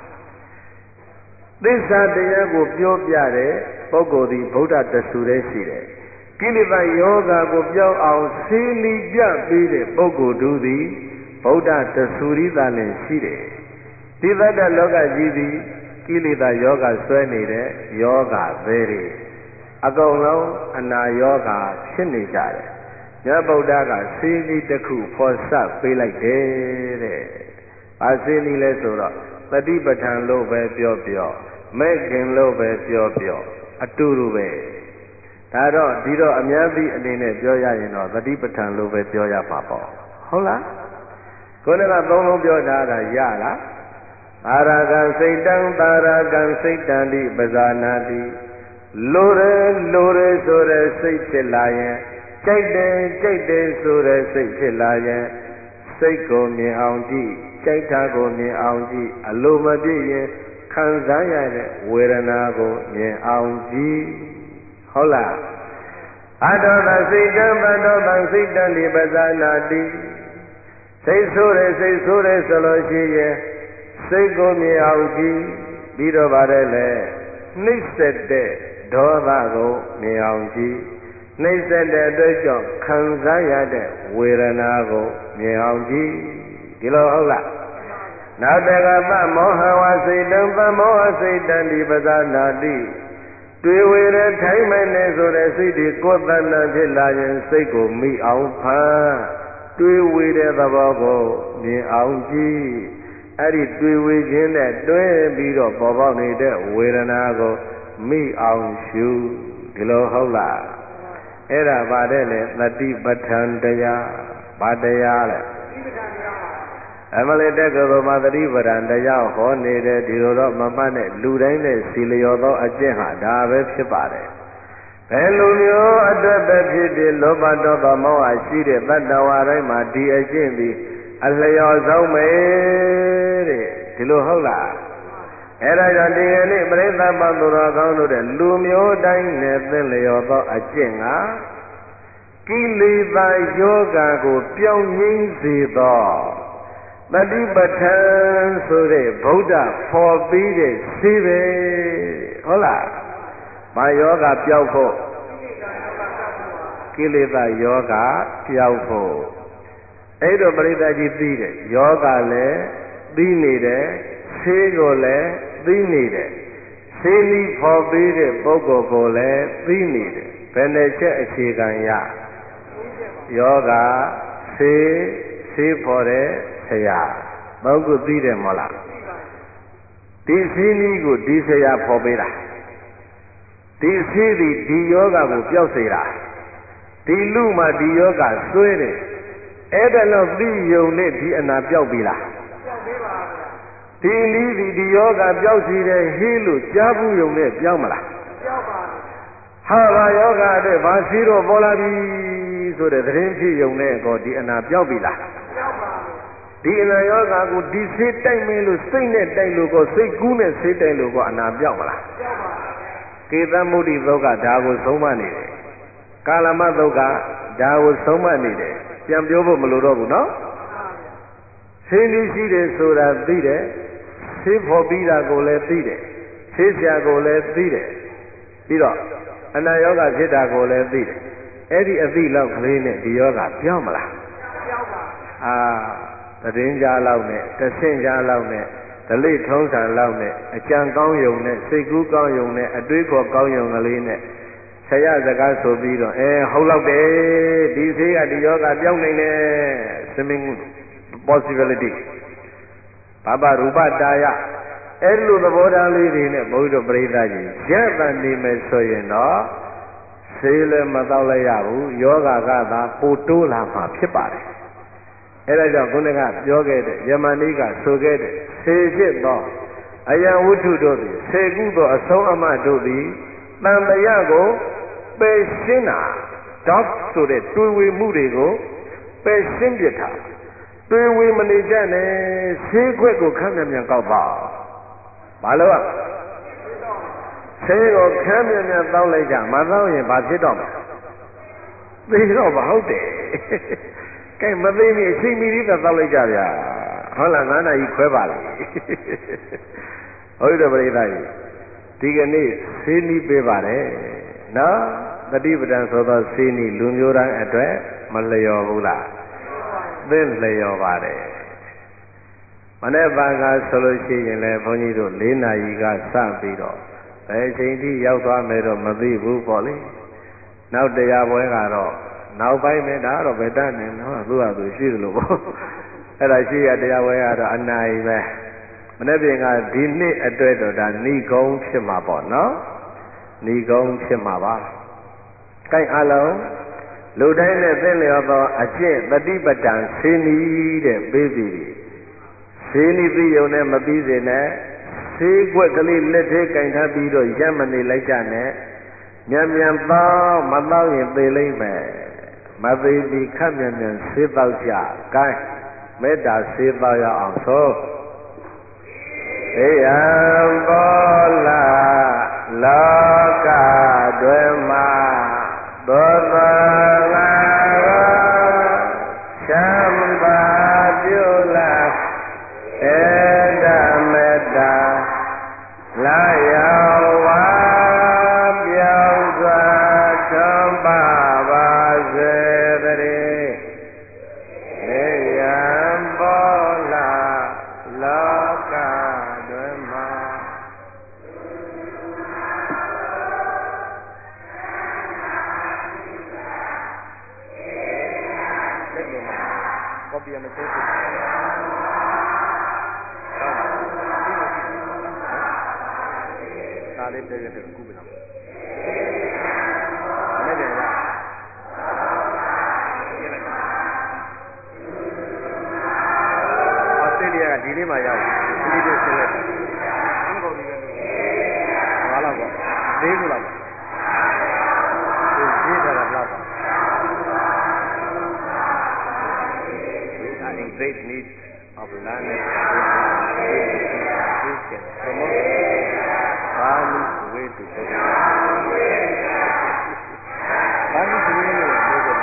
သစ္စာတရားကိုပြောပြတဲ့ပုဂ္ဂိုလ်ဒီဗုဒ္ဓတဆူတည်းရှိတယ်ကိလေသာယောဂကိုပြောင်းအောင်ဆေးနီးပြပေးတဲ့ပုဂ္ဂိုလ်တို့သည်ဗုဒ္ဓတဆူရိသာလည်းရှိတယ်ဒီသတ္တလောကကြီးသည်ကိလေသာယောဂဆွဲနေတဲ့ယောဂသေးတွေအကုန်လုံးအနာယောဂဖြစ်နေကြတယ်မြတ်ဗုဒ္ဓကစေနီတစ်ခုဖော်စပေးလိုက်တယ်တဲ့။ဘာစေနီလဲဆိုတော့တတိပဋ္ဌာန်လို့ပဲပြောပြောမဲ့ခင်လို့ပဲပြောပြောအတူတူပဲ။ဒါတော့ဒီတော့အများကြီးအနေနဲ့ပြောရရင်တော့တတိပဋ္ဌာန်လို့ပဲပြောရမှာပေါ့။ဟုတ်လား။ကိုယ်ကသုံးလုံးပြောထားတာရလား။သာရကံစိတ်တံသာရကံစိတ်တံတိပဇာနာတိလိုရဲဆိုတဲ့စိတ်ဖြစ်လာရင်ကြိုက်တယ်ဆိုတဲ့စိတ်ဖြစ်လာရင်စိတ်ကိုမြင်အောင်ကြည့်ကြိုက်တာကိုမြင်အောင်ကြည့်အလိုမပြည့်ရင်ခံစားရတဲ့ဝေဒနာကိုမြင်အောင်ကြည့်ဟုတ်လားအတောသစိတ်တံဘတောသစိတ်တံဒီပဇာနာတိစိတ်ဆိုးတယ်ဆိုလို့ရှိရင်စိတ်ကိုမြင်အောင်ကြည့်ပြီးတော့ပါတယ်လေနှိမ့်ဆက်တဲ့ဒေါသကိုမြင်အောင်ကြည့်နှိမ့်ဆက်တဲ့အတွက်ကြောင့်ခံစားရတဲ့ဝေဒနာကိုမြင်အောင်ကြည့်ဒီလိုဟုတ်လားနောက်တကသမောဟဝစိတ်တံသမောဟစိတ်တံဒီပဇာနာတိတွေ့ဝေတဲ့ထိုင်မဲ့နေဆိုတဲ့စိတ်တွေကိုယ်တဏ္ဍဖြစ်လာရင်စိတ်ကိုမိအောင်ဖန်တွေ့ဝေတဲ့သဘောကိုမြင်အောင်ကြည့်အဲ့ဒီတွေ့ဝေခြင်းနဲ့တွဲပြီးတော့ပေါ်ပေါက်နေတဲ့ဝေဒနာကိုမိအောင်ရှုဒီလိုဟုတ်လားအဲ့ဒါဗါတဲ့လေတတိပဋ္ဌာန်တရားဗာတရားလေအမလေးတက္ကသိုလ်မှာတတိပဋ္ဌာန်တရားဟောနေတယ်ဒီလိုတော့မမှတ်နဲ့လူတိုင်းနဲ့စီလျော်သောအကျင့်ဟာဒါပဲဖြစ်ပါတယ်ဘယ်လူမျိုးအတွက်ပဲဖြစ်ဖြစ်လောဘဒေါသမောဟရှိတဲ့တတ္တဝါတိုင်းမှာဒီအကျင့်သည်အလျော်ဆုံးပဲတဲ့ဒီလိုဟုတ်လားအဲ့ဒါကြောင့်ဒီကနေ့ပရိသတ်ပန်သူတော်ကောင်းတို့တဲ့လူမျိုးတိုင်းနဲ့သင်လျော်သောအကျင့်ကကိလေသာယောဂါကိုပြောင်းငြိမ်းစေသောတတိပဋ္ဌာန်ဆိုတဲ့ဗုဒ္ဓဖော်ပြီးတဲ့စီပဲဟုတ်လားဘာယောဂပြောက်ဖို့ကိလေသာယောဂပြောက်ဖို့အဲ့တော့ပရိသတ်ကြီးသိတယ်ယောဂလည်းသိနေတယ်ဆေးကိုလည်းသိနေတယ်ဆေးနီးဖော်ပြီးတဲ့ပုဂ္ဂိုလ်ကိုလည်းသိနေတယ်ဘယ်နဲ့ချက်အခြေခံရယောဂဆေးဖော်တဲ့ဆရာပုဂ္ဂိုလ်သိတယ်မဟုတ်လားဒီဆေးနီးကိုဒီဆရာဖော်ပေးတာဒီဆေးဒီယောဂကိုပျောက်စေတာဒီလူမှဒီယောဂဆွဲတယ်အဲ့ဒါလို့သိယုံနဲ့ဒီအနာပျောက်ပြီလားပျောက်သေးပါဘူးဒီနည်းဒီယောဂပျောက်စီတယ်ဟေးလို့ကြားဘူးယုံနဲ့ပျောက်မလားပျောက်ပါဘူးဟာဘာယောဂအတွက်ဘာစီတော့ပေါ်လာပြီဆိုတဲ့သတင်းဖြစ်ယုံနဲ့ကောဒီအနာပျောက်ပြီလားပျောက်ပါဘူးဒီအနာယောဂကိုဒီစိတ်တိုက်မင်းလို့စိတ်နဲ့တိုက်လို့ကောစိတ်ကူးနဲ့စိတ်တိုက်လို့ကောအနာပျောက်မလားပျောက်ပါဘူးကေသမုဒိသုတ်ကဒါကိုဆုံးမနေတယ်ကာလမသုတ်ကဒါကိုဆုံးမနေတယ်ပြန်ပြောဖို့မလိုတော့ဘူးနော်ဆေးနည်းရှိတယ်ဆိုတာသိတယ်ဆေးဖော်ပြီးတာကိုလည်းသိတယ်ဆေးဆရာကိုလည်းသိတယ်ပြီးတော့အနာယောဂဖြစ်တာကိုလည်းသိတယ်အဲ့ဒီအသိလောက်ကလေးနဲ့ဒီယောဂပြောင်းမလားပြောင်းပါသတင်းကြားလောက်နဲ့တဆင့်ကြားလောက်နဲ့ဒလိထုံးစံလောက်နဲ့အကြံကောင်းယုံနဲ့စိတ်ကူးကောင်းယုံနဲ့အတွေးခေါ်ကောင်းယုံကလေးနဲ့ဆရာစကားဆိုပြီးတော့ဟုတ်လောက်တယ်ဒီဆေးကဒီယောဂပြောင်းနိုင်တယ် swimming possibility ဘာဘာရူပတာယအဲ့လိုသဘောထားလေးတွေနဲ့ဘုန်းကြီးတို့ပရိသတ်ကြီးရက်တန်နေမယ်ဆိုရင်တော့ဆေးလည်းမတော့လိုက်ရဘူးယောဂကသာပိုတိုးလာမှာဖြစ်ပါတယ်အဲ့ဒါကြောင့်ခုနကပြောခဲ့တဲ့ယမန်လေးကဆိုခဲ့တဲ့ဆေးဖြစ်သောအယံဝတ္ထုတို့သည်ဆေကုသောအဆုံးအမတို့သည်တန်တရာကိုပယ်ရှင်းတာဒေါက်ဆိုတဲ့တွေးဝေမှုတွေကိုပယ်ရှင်းပြတာတွေးဝေမနေကြနဲ့ဆေးခွက်ကိုခမ်းမြန်ကောက်ပါဘာလို့ဆေးကိုခမ်းမြန်တောင်းလိုက်ကြမတောင်းရင်ဘာဖြစ်တော့မလဲသိတော့မဟုတ်တယ်ကဲမသိမိအချိန်မီလေးတောင်းလိုက်ကြဗျာဟုတ်လား9နာရီခွဲပါလေဟုတ်တယ်ပရိသတ်ကြီးဒီကနေ့ဆေးနီးပေးပါတယ်နော်တတိပဒံဆိုသောဆေးနီးလူမျိုးတိုင်းအတွက်မလျော်ဘူးလားသင်လျော်ပါတယ်မနေ့ပါကဆိုလို့ရှိရင်လည်းဘုန်းကြီးတို့4နာရီကစပြီးတော့ဘယ်ချိန်ထိရောက်သွားမယ်တော့မသိဘူးပေါ့လေနောက်တရားပွဲကတော့နောက်ပိုင်းမှာဒါတော့ဘယ်တတ်နေနော်သူ့ဟာသူရှိသလိုပေါ့အဲ့ဒါရှိရတရားဝဲရတော့အနိုင်ပဲမနေ့ပြင်ကဒီနှစ်အတွက်တော့ဒါဏိကုံးဖြစ်မှာပေါ့နော်ဏိကုံးဖြစ်မှာပါကိုက်အလုံးလူတိုင်းနဲ့သိလျော်သောအကျင့်တတိပတံစေနီတဲ့ပေးပြီစေနီပြီးုံနဲ့မပြီးစေနဲ့ဆေးကွက်ကလေးလက်ထဲကင်ထားပြီးတော့ရပ်မနေလိုက်ကြနဲ့မြန်မြန်သောမသောရင်သေလိမ့်မယ်မသေးပြီးခက်မြန်မြန်ဆေးတော့ကြကိုင်းမေတ္တာဆေးတော့ရအောင်ဆိုဧယံဘောလာလောကတွင်မှာသောသောလာချမ်းသာပြုလာဧတမေတ္တာလာယောဝါပြောင်းစွာချမ်းသာပါစေတည်းဧယံဘောလာလောကတွင်မှာကော်ပီမသေးဘူးဒါလေးတကယ်ကူပြလာမယ်အဲ့ဒါကအော်စတြေးလျကဒီနေ့မှရောက်ဒီနေ့ဆင်းလိုက်တယ်အင်းကော်ပီပဲငါလောက်ပေါ့သေးဘူးလားဒီရေးထားတာလောက်ပါin great need of learning we can promote Bali's way to go. Bali's way to go.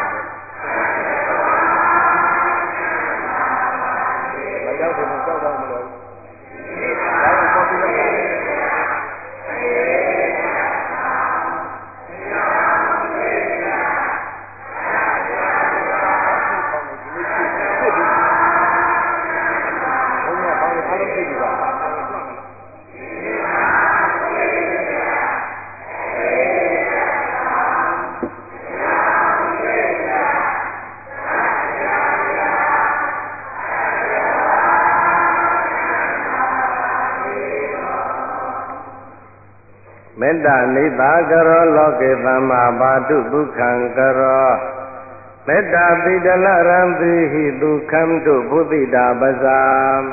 Bajao se nos toca un lado. Dale un poquito más.မေတ္တာနိဗ္ဗာကရောလောကေသမ္မာဘာတုဒုက္ခံကရောမေတ္တာပိတလရံတိဟိဒုက္ခံတုဘုဒ္ဓိတာပဇာ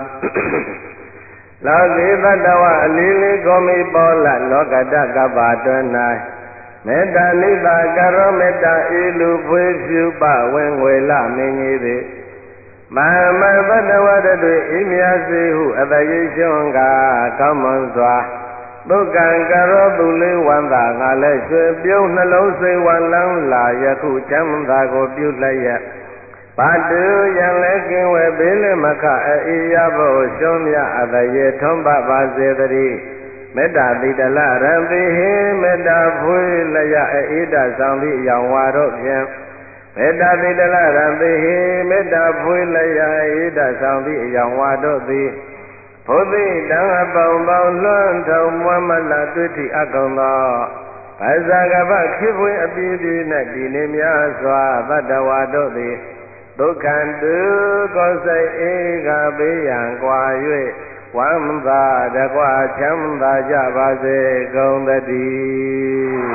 လောကေတတဝအလီလီကိုမိပေါ်လလောကတကပ္ပတွင်၌မေတ္တာနိဗ္ဗာကရောမေတ္တာဤလူဖွေးဖြူပဝင်ငွေလမင်းကြီးသည်မမသတ္တဝတတွေဤမြတ်စေဟုအတယေရှုံကကောင်းမွန်စွာဒုက္ခံကရောသူလေးဝန္တာငါလည်းရွှေပြုံးနှလုံးစိတ်ဝလန်းလာယခုချမ်းသာကိုပြုလိုက်ရဘာတူရန်လဲကင်းဝဲဘေးလည်းမခအေးရဖို့ရှုံးမြအတရေထုံးပပါစေတည်းမေတ္တာတိတလရံတိဟိမေတ္တာဖွေးလျအေးတဆောင်သည့်အယောင်ဝါတို့ဖြင့်မေတ္တာတိတလရံတိဟိမေတ္တာဖွေးလျအေးတဆောင်သည့်အယောင်ဝါတို့သည်ဘုဒ္ဓတံအပေါင်းပေါင်းလွှမ်းထုံမွမ်းမလတွေ့ထိအကောင်သောဘာဇာကပခိဖွေအပြည့်ပြည့်၌ဒီနေများစွာသတ္တဝါတို့သည်ဒုက္ခံတုကိုယ်စိတ်ဧကပေးရန်ကွာ၍ဝမ်းသာတကွာချမ်းသာကြပါစေကုန်သတည်း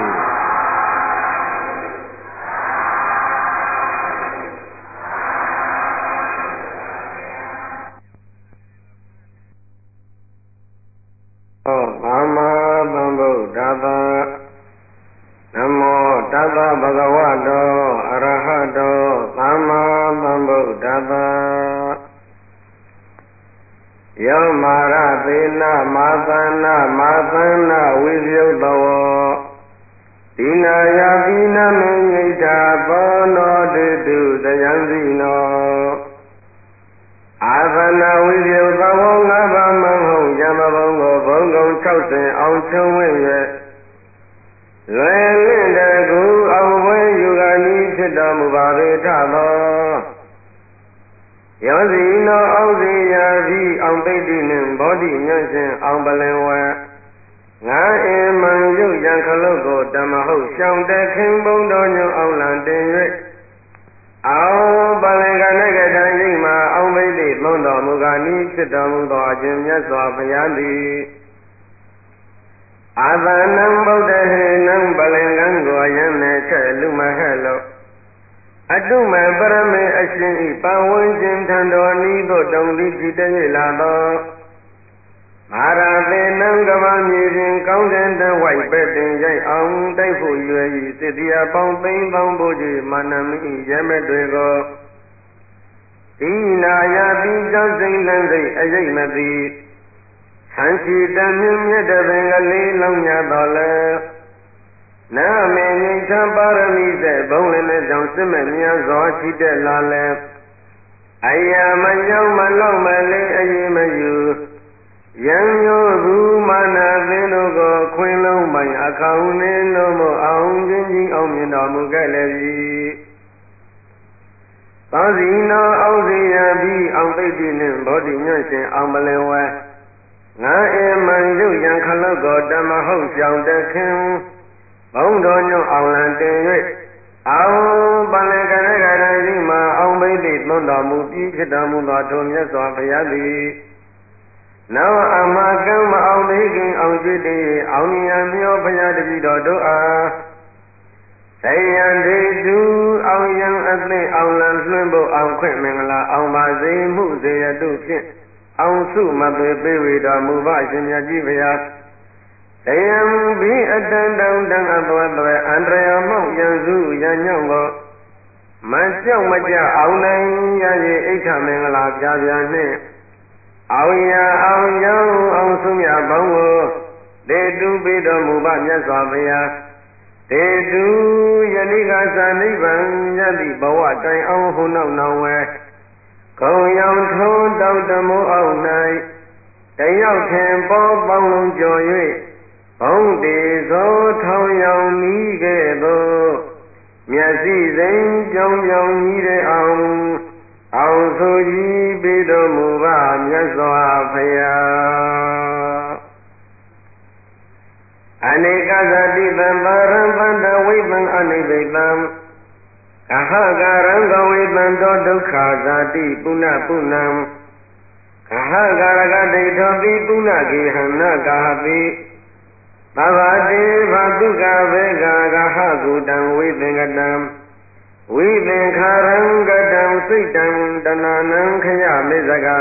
သမ္မာသမ္ဗုဒ္ဓတ္တနမောတတ္တဗုဒ္ဓဝတ္တောအရဟတောသမ္မာသမ္ဗုဒ္ဓတ္တယောမာရသေနမာသနာမာသနာဝိဇယုတဝောဒီနာယပိနမေညိတာသောနောတေတုတယံစီနောအာသနာဝိဇယုတဝောငါးပါးမဟုတ်ယမဘုံကိုဘုံကုံ60အောင်ချုံဝင့်၍လွယ်လင့်တကူအောင်ဝဲယူကနီးဖြစ်တော်မူပါပေထသောယောဇီနောအောင်စီယာပြီးအောင်ပိဋ္ဌိနှင့်ဘောဓိညွန့်ခြင်းအောင်ပလင်ဝဲငါအိမ်မှန်ရုပ်ရန်ခလုတ်ကိုဓမ္မဟုတ်ရှောင်းတဲ့ခင်ဘုံတော်ညွန့်အောင်လံတင်၍ဖြစ်တော်မူသောအရှင်မြတ်စွာဘုရားသည်အာသနံဗုဒ္ဓဟေနံပလင်ကံကိုယံနေချက်လူမဟဲ့လို့အတုမပရမေအရှင်ဤပဝန်းကျင်ထံတော်ဤသို့တုံသည်ကြည်တည်းလာသောမာရာသေနံကဘာမြေပြင်ကောင်းတဲ့တဝိုက်ပဲ့တင်ရိုက်အောင်တိုက်ဖို့ရွယ်ဤစစ်တရားပေါင်းသိမ့်ပေါင်းဖို့ကြီးမာနမိရဲမဲ့တွေကိုဤနာယတိကြောင့်စိတ်လန်းစိတ်အယိတ်မသိဆန်းချီတမ်းမြင့်မြတ်တဲ့ပင်ကလေးလောင်းရတော်လဲနာမေငိဋ္ဌပါရမီစေဘုံလည်းနဲ့ကြောင့်စစ်မဲ့မြတ်စွာရှိတဲ့လာလဲအယာမရောက်မလောက်မလေးအရေးမယူယံညိုသူမာနသင်တို့ကိုခွင်လုံးပိုင်အခေါင်နှင်းလို့မအောင်ချင်းချင်းအောင်မြင်တော်မူခဲ့လေပြီသောစီနောအောင်စီရပြီးအောင်သိတိနှင့်ဗောဓိညွန့်ရှင်အောင်မလင်ဝဲငါအေမံရုပ်ရန်ခလုတ်ကိုဓမ္မဟုတ်ကြောင့်တခင်ဘုံတော်ညွန့်အောင်လံတင်၍အောင်ပလင်ကရကရရှိမှအောင်ဘိသိသွန်တော်မူပြီးဖြစ်တော်မူသောထိုမြတ်စွာဘုရားသည်နောင်အမကံမအောင်သေးခင်အောင်ကြည်တည်အောင်ဉာဏ်မျောဘုရားတပည့်တော်တို့အားသေယံဒေတုအောင်ယံအသိအောင်လံလွှင့်ဖို့အောင်ခွင့်မင်္ဂလာအောင်ပါစေမှုစေရတုဖြင့်အောင်စုမပေပေးဝေတော်မူပါရှင်မြတ်ကြီးဘုရားသေယံဘိအတန်တောင်တံအဘဝတဝေအန္တရာမောက်ရန်စုရညောင်းကိုမကြောက်မကြအောင်နိုင်ရရဲ့အိဋ္ဌမင်္ဂလာပြပြနှင့်အောင်ရအောင်ရောင်းအောင်ဆုံးရပေါင်းကိုတေတုပိတော်မူပါမြတ်စွာဘုရားတေတုယနေ့ကသာနိဗ္ဗာန်ရသည့်ဘဝတိုင်အောင်ဟုနောက်နောင်ဝဲခုံရောင်ထုံးတောက်တမိုးအောင်၌တယောက်ထင်ပေါ်ပေါင်းလုံးကျော်၍ဘုံတေသောထောင်ရောင်နီးကဲ့သို့မျက်စိစိမ်ကြောင်ကြောင်ကြီးတဲ့အောင်ဆိုကြီးပေတော်မူပါမြတ်စွာဘုရားအနေကသတိတံပါရံပန္တဝိပံအနိဗ္ဗိတံအဟကာရံကဝိပံတောဒုက္ခဇာတိပုဏ္ဏပုဏ္ဏံအဟကာရကဒိဋ္ဌောတိပုဏ္ဏကေဟနကာပိသဗ္ဗတေဘတုကဘေကဂဟကုတံဝိသင်္ကတံဝိသင်္ခာရံကတံစိတ်တံတဏနံခယမေဇဂ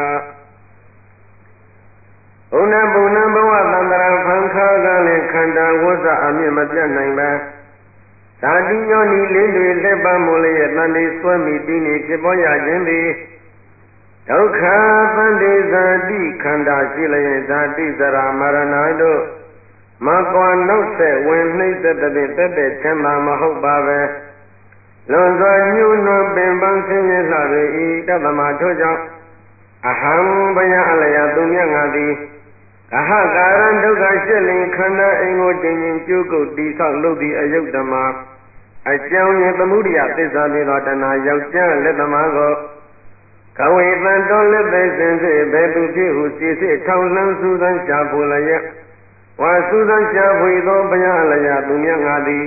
ဘုဏ္ဏဘဝသံတရာဖန်ခါကလည်းခန္ဓာဝဇ္ဇအမြင့်မပြတ်နိုင်ပါဇာတိညောနီလင်းတွေလက်ပမိုးလေးရဲ့တန်လေးဆွဲမိပြီးနေဖြစ်ပေါ်ရခြင်းသည်ဒုက္ခသန္တိဇာတိခန္ဓာရှိလျင်ဇာတိဇရာမရဏတို့မကွာနှုတ်ဆက်ဝင်နှိမ့်သက်တဲ့တက်တဲ့ချမ်းသာမဟုတ်ပါပဲလွန်စွာညှို့နှံပင်ပန်းဆင်းရဲလှပေ၏တသမထို့ကြောင့်အဟံဘယအလယသူမြတ်ငါသည်အဟကာရံဒုက္ခရှစ်လင်ခန္ဓာအိမ်ကိုတင်ရင်ကျုပ်ကိုတိဆောက်လုပ်သည့်အယုတ်ဓမ္မအကြောင်းရင်းသမုဒိယသစ္စာပြေသောတဏှာယောက်ျားလက်သမားကိုကဝေတန်တော်လက်သက်စင်စေဘယ်သူဖြစ်ဟုစီစစ်ထောင်လှမ်းစူးစမ်းရှာဖွေလျက်ဝါစူးစမ်းရှာဖွေသောဘုရားလျာသူမြတ်ငါသည်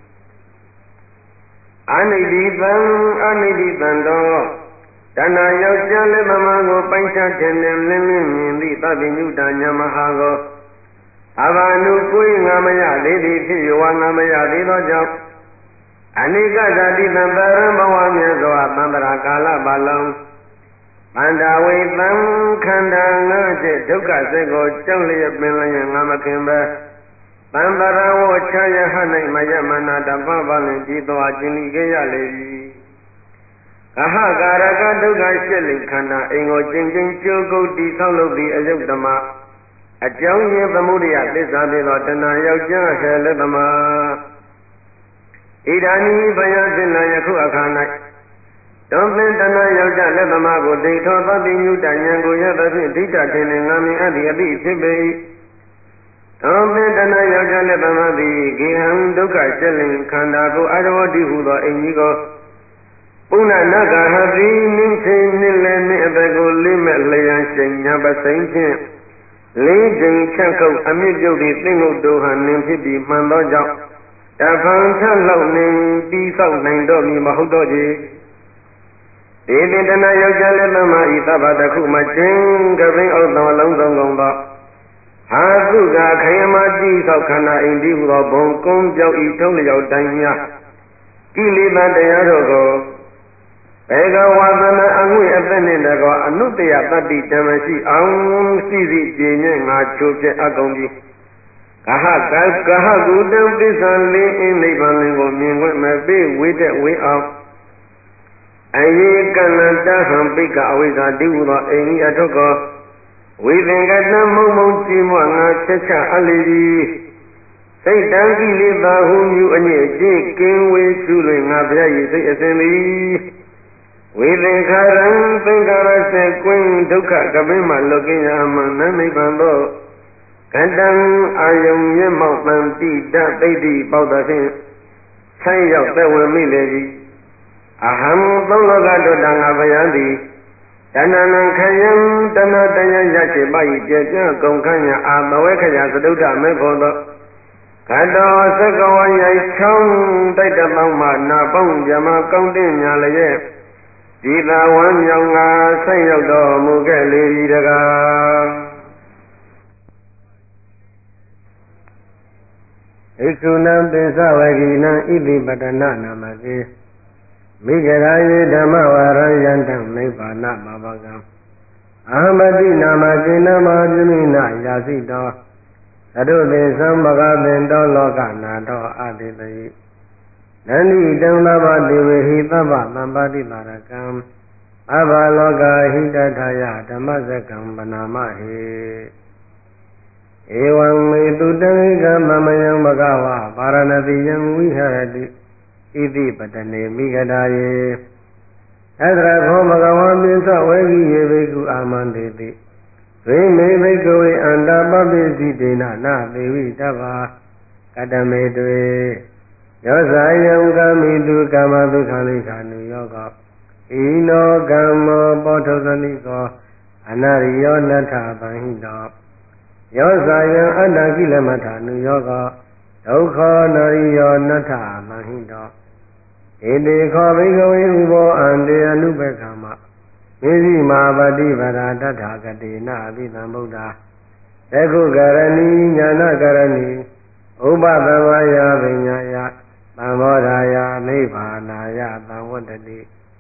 အနိဋ္ဌိတံတော်တဏှာယောက်ျားလက်သမားကိုပိုင်ချခြင်းနဲ့လင်းလင်းမြင်သည့်သဗ္ဗညုတညာမဟာကိုအဘာနုကိုယ်ငါမရသေးသည်ဖြစ်ယောငါမရသေးသောကြောင့်အနိကဇာတိတံပရံဘဝမြတ်စွာသံတရာကာလပါလုံးမန္တဝေတံခန္ဓာငါးချက်ဒုက္ခစိတ်ကိုကြောက်လျက်ပင်လျက်ငါမခင်ပဲသံတရာဝချယဟ၌မယမနာတပပလင်ကြည်တော်ခြင်းဤခဲ့ရလေ၏အဟကာရကဒုက္ခရှစ်လိခန္ဓာအိမ်ကိုကျင့်ချင်းကြိုးကုပ်တိဆောက်လုပ်သည့်အယုတ်ဓမ္မအကြောင်းရင်းသမုဒိယသစ္စာပြေသောတဏှာယောက်ျားဟဲလက်သမားဣဒာနိဘယသင်္လယခုအခါ၌တွန်ပင်တဏှာယောက်ျားလက်သမားကိုဒိဋ္ဌောသတိညုတဉာဏ်ကိုရသဖြင့်ဒိဋ္ဌထင်နှင့်ငါမြင်အပ်သည့်အသည့်ဖြစ်ပေ၏တွန်ပင်တဏှာယောက်ျားလက်သမားသည်ဂေဟံဒုက္ခရှစ်လိခန္ဓာကိုအာရဝတိဟုသောအိမ်ကြီးကိုပုဏ္ဏနဂဟတိနိသိနိလည်းနှင့်အတကိုလေးမဲ့လျံရှိန်ညာပစိမ့်ဖြင့်လေးချိန်ချက်ကုတ်အမြင့်ပြုတ်သည့်သင်္ကုတ်တို့ဟန်နှင့်ဖြစ်ပြီးမှန်သောကြောင့်တဖန်ထလောက်နှင့်ပြီးဆောက်နိုင်တော့မည်မဟုတ်တော့ချေဒီတိတနာယောက်ျားလည်းသမဤသဗ္ဗတခုမချင်းကပင်အောက်သောလုံးစုံကုန်သောဟာသုကခယမတိသောခန္ဓာအိန္ဒိဟုသောဘုံကုန်းပြောက်ဤထုံးလျောက်တိုင်းများကိလေသာတရားတို့ကိုဘေကဝါသနာအငွေအသက်နှင့်တကောအနုတ္တယတတ္တိတမရှိအောင်စီစီကြည်ညဲ့ငါချိုးပြအကုန်ပြီးကဟကုတံပစ္ဆံလင်းအင်းနိဗ္ဗာန်လင်းကိုမြင်ခွင့်မပေးဝိတက်ဝေအောင်အယေကလန္တဟံပိကအဝိဇ္ဇာတိဟုသောအိမ်ဤအထုကောဝိသင်္ကတမုံမုံကြည်မွငါချက်ချအလီသည်စိတ်တံကိလေသာဟုမြူအညစ်အကြေးကင်းဝေးရှုလွင်ငါဘုရား၏စိတ်အစဉ်သည်ဝိသင်္ခာရံသင်္ခါရစေကွင်းဒုက္ခကပင်းမှလွတ်ကင်းရမှန်နိဗ္ဗာန်သောကတံအာယုံမျက်မှောက်တန်တိတသိတိပေါသဖြင့်ဆိုင်ရောက်သက်ဝင်မိလေသည်အဟံသုံးလောကတို့တန်ငါဘုရားသည်တဏ္ဏံခယံတဏ္ဍတယရရှိပါ၏ပြည့်ပြည့်ကုန်ခန့်ရာအာဘဝေခယသတုဒ္ဓမေဖို့သောကတောသကဝရိုက်ချောင်းတိုက်တပေါင်းမှနာပေါင်းမြမကောင်းတင်ညာလျက်ဒီသာဝမ်းမြောင်ငါဆိုင်ရောက်တော်မူခဲ့လေသည်တကားဣကုဏံပိသဝဂိနံဣတိပတနာနာမတိမိဂရာယေဓမ္မဝရံယန္တံနိဗ္ဗာနမဘကံအာမတိနာမကိနမပြမိနာယာစိတောသတုသေသံဘဂသင်တောလောကနာတောအတိတိနန္ဒီတံသဗ္ဗတိဝေဟိသဗ္ဗသံပါတိပါရကံအဘလောကဟိတထာယဓမ္မစကံပနာမဟိဧဝံမေတုတံကံသမယံဘဂဝါပါရဏတိယံဝိဟရတိဣတိပတနေမိဂဒာယေသတ္တရခောဘဂဝံပိသဝေဂိယေဘိက္ခုအာမန္တေတိဝိမေဘိက္ခဝေအန္တာပပိစိတေနနာသေဝိတဗ္ဗာကတမေတွေယောဇာယံကာမိတုကာမဒုက္ခလိခာနုယောကောဣနောကမ္မောပောထုသနိကောအနရိယောနထဗံဟိတောယောဇာယံအတ္တကိလမထာနုယောကောဒုက္ခောနရိယောနထဗံဟိတောဣတိခောဘိကဝေဥဘောအန္တေအနုပက္ခမမေဇိမာပတိပဒါတထာဂတိနာအဘိဓမ္ဗုဒ္ဓသက္ခုကရဏီညာနာကရဏီဥပသမယပညာယသံဘောဓာယနိဗ္ဗာနာယသံဝတ္တတိ